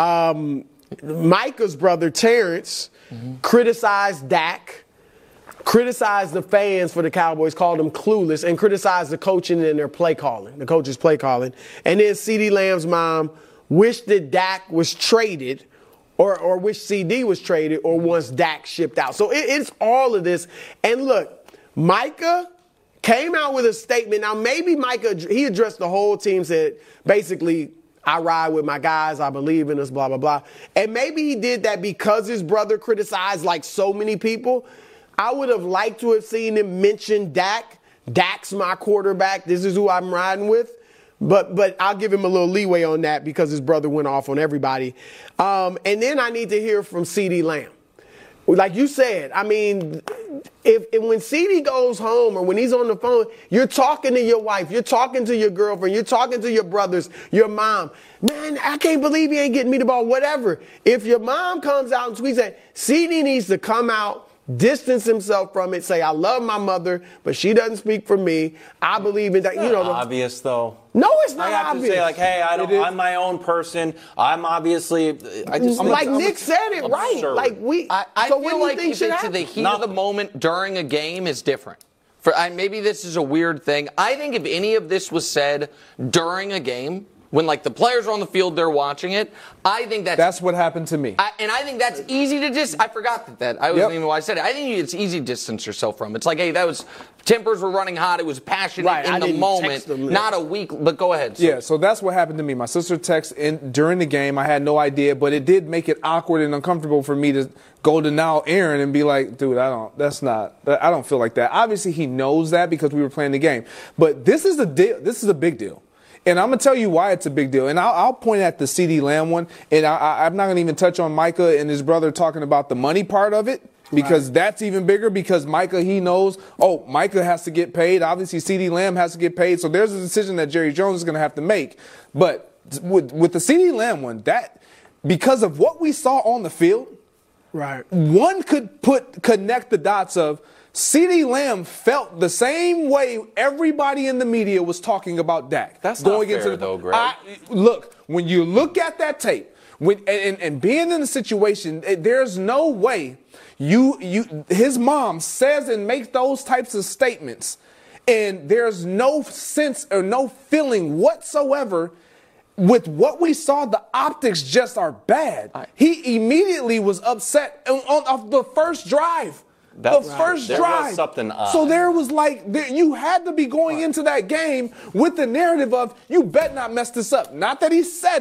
Um, Micah's brother, Terrence, mm-hmm. criticized Dak. Criticized the fans for the Cowboys, called them clueless, and criticized the coaching and their play calling, the coach's play calling. And then CeeDee Lamb's mom wished that Dak was traded or, or wished C D was traded or wants Dak shipped out. So it, it's all of this. And look, Micah came out with a statement. Now, maybe Micah, he addressed the whole team, said basically, I ride with my guys, I believe in us, blah, blah, blah. And maybe he did that because his brother criticized like so many people. I would have liked to have seen him mention Dak. Dak's my quarterback. This is who I'm riding with. But but I'll give him a little leeway on that because his brother went off on everybody. Um, and then I need to hear from CeeDee Lamb. Like you said, I mean, if, if when CeeDee goes home or when he's on the phone, you're talking to your wife, you're talking to your girlfriend, you're talking to your brothers, your mom. Man, I can't believe he ain't getting me the ball, whatever. If your mom comes out and tweets that, CeeDee needs to come out, distance himself from it, say, I love my mother, but she doesn't speak for me. I believe in that. You know, the, obvious though. No, it's not I have obvious. to say, like, hey, I don't. I'm my own person. I'm obviously. I just like I'm, Nick I'm, said it absurd. right. Like we. I, I so feel what do you like think if should it's happen? the heat Not, of the moment during a game is different. For I, maybe this is a weird thing. I think if any of this was said during a game, when like the players are on the field, they're watching it. I think that's that's what happened to me. I, and I think that's easy to dis. I forgot that. that I wasn't yep. even why I said it. I think it's easy to distance yourself from. It's like, hey, that was tempers were running hot. It was passionate right, in I the moment, not a week. But go ahead. Sir. Yeah, so that's what happened to me. My sister texted in during the game. I had no idea, but it did make it awkward and uncomfortable for me to go to now Aaron and be like, dude, I don't. That's not. I don't feel like that. Obviously, he knows that because we were playing the game. But this is a deal. This is a big deal. And I'm going to tell you why it's a big deal. And I'll, I'll point at the CeeDee Lamb one. And I, I'm not going to even touch on Micah and his brother talking about the money part of it. Because right. that's even bigger because Micah, he knows, oh, Micah has to get paid. Obviously, CeeDee Lamb has to get paid. So there's a decision that Jerry Jones is going to have to make. But with, with the CeeDee Lamb one, that because of what we saw on the field, right, one could put connect the dots of CeeDee Lamb felt the same way everybody in the media was talking about Dak. That's going not fair, into the, though, Greg. I, look, when you look at that tape, when and, and, and being in the situation, there's no way you you his mom says and makes those types of statements, and there's no sense or no feeling whatsoever. With what we saw, the optics just are bad. I, he immediately was upset on, on, on the first drive. That's the first right. drive. There was something odd. So there was like, there, you had to be going into that game with the narrative of, you bet not mess this up. Not that he said it,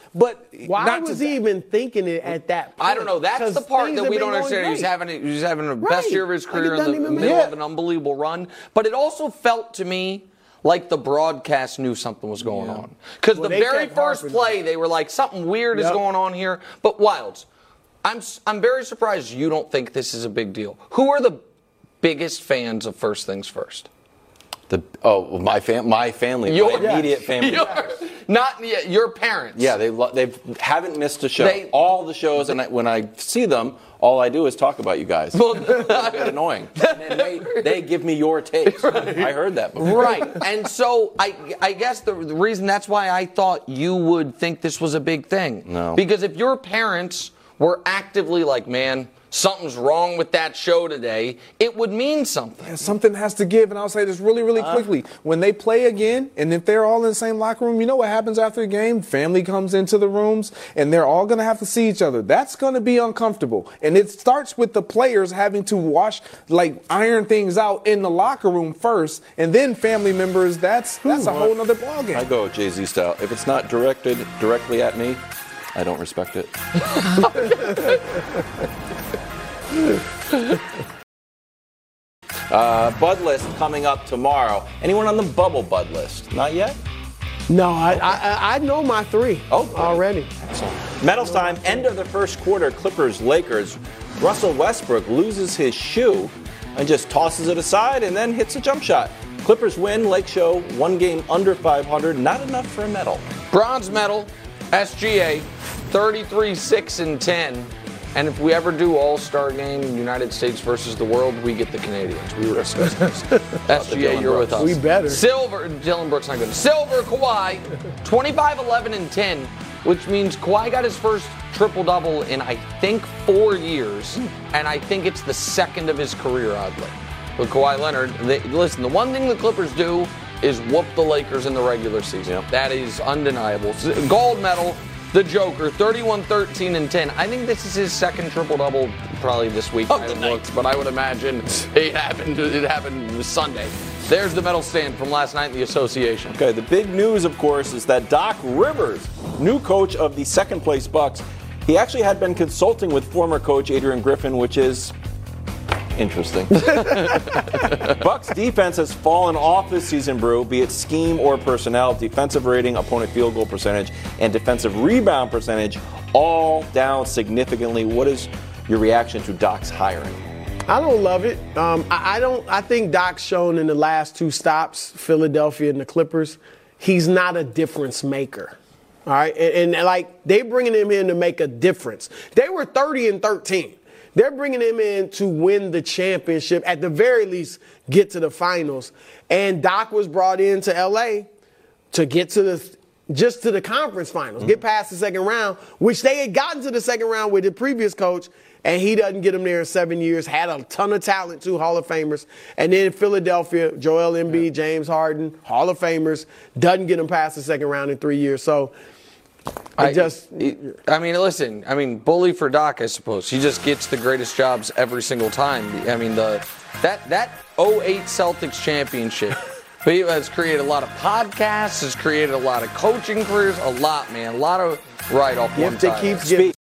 But why not was to, he even thinking it at that point? I don't know. That's the part that we don't understand. He's having he's having the best Right. year of his Like, career it in doesn't the even middle matter. of an unbelievable run. But it also felt to me like the broadcast knew something was going on. Because Well, the they very kept first harping play, they were like, something weird is Yep. going on here. But Wilds, I'm s- I'm very surprised you don't think this is a big deal. Who are the biggest fans of First Things First? The oh my fam my family, Your- my immediate family. Your- not yeah, your parents. Yeah, they lo- they haven't missed a show. They- all the shows, and I, when I see them, all I do is talk about you guys. Well, it's a bit annoying. And they, they give me your takes. I heard that before. Right. And so I, I guess the, the reason that's why I thought you would think this was a big thing. No. Because if your parents were actively like, man, something's wrong with that show today, it would mean something. And something has to give, and I'll say this really, really quickly. When they play again, and if they're all in the same locker room, you know what happens after the game? Family comes into the rooms, and they're all going to have to see each other. That's going to be uncomfortable. And it starts with the players having to wash, like, iron things out in the locker room first, and then family members. That's that's a whole other ballgame. I go Jay-Z style. If it's not directed directly at me, I don't respect it. uh, Bud list coming up tomorrow. Anyone on the bubble Bud list? Not yet? No, I I, I know my three Oh, already. Medals time, end of the first quarter, Clippers, Lakers. Russell Westbrook loses his shoe and just tosses it aside and then hits a jump shot. Clippers win, Lake Show, one game under five hundred, not enough for a medal. Bronze medal, S G A, thirty-three, six, and ten. And if we ever do All-Star game, United States versus the world, we get the Canadians. We were discussing this. S G A, you're with us. We better. Silver, Dylan Brooks not good. Silver, Kawhi, twenty-five, eleven, and ten, which means Kawhi got his first triple-double in, I think, four years. And I think it's the second of his career, oddly. With Kawhi Leonard, they, listen, the one thing the Clippers do is whoop the Lakers in the regular season. Yep. That is undeniable. Gold medal, the Joker, thirty-one, thirteen, and ten. I think this is his second triple-double probably this week. I haven't looked, but I would imagine it happened, it happened Sunday. There's the medal stand from last night in the association. Okay, the big news, of course, is that Doc Rivers, new coach of the second-place Bucks, he actually had been consulting with former coach Adrian Griffin, which is interesting. Bucks defense has fallen off this season, Brew, be it scheme or personnel. Defensive rating, opponent field goal percentage, and defensive rebound percentage all down significantly. What is your reaction to Doc's hiring? I don't love it. Um, I, I don't. I think Doc's shown in the last two stops, Philadelphia and the Clippers, he's not a difference maker. All right, and, and like they bringing him in to make a difference. They were thirty and thirteen. They're bringing him in to win the championship, at the very least, get to the finals. And Doc was brought into L A to get to the just to the conference finals, mm-hmm. get past the second round, which they had gotten to the second round with the previous coach. And he doesn't get them there in seven years. Had a ton of talent, too, Hall of Famers. And then Philadelphia, Joel Embiid, yeah. James Harden, Hall of Famers, doesn't get them past the second round in three years. So I, I just, I mean, listen. I mean, bully for Doc, I suppose. He just gets the greatest jobs every single time. I mean, the that that oh eight Celtics championship. He has created a lot of podcasts. Has created a lot of coaching careers. A lot, man. A lot of right off one time. Keeps getting.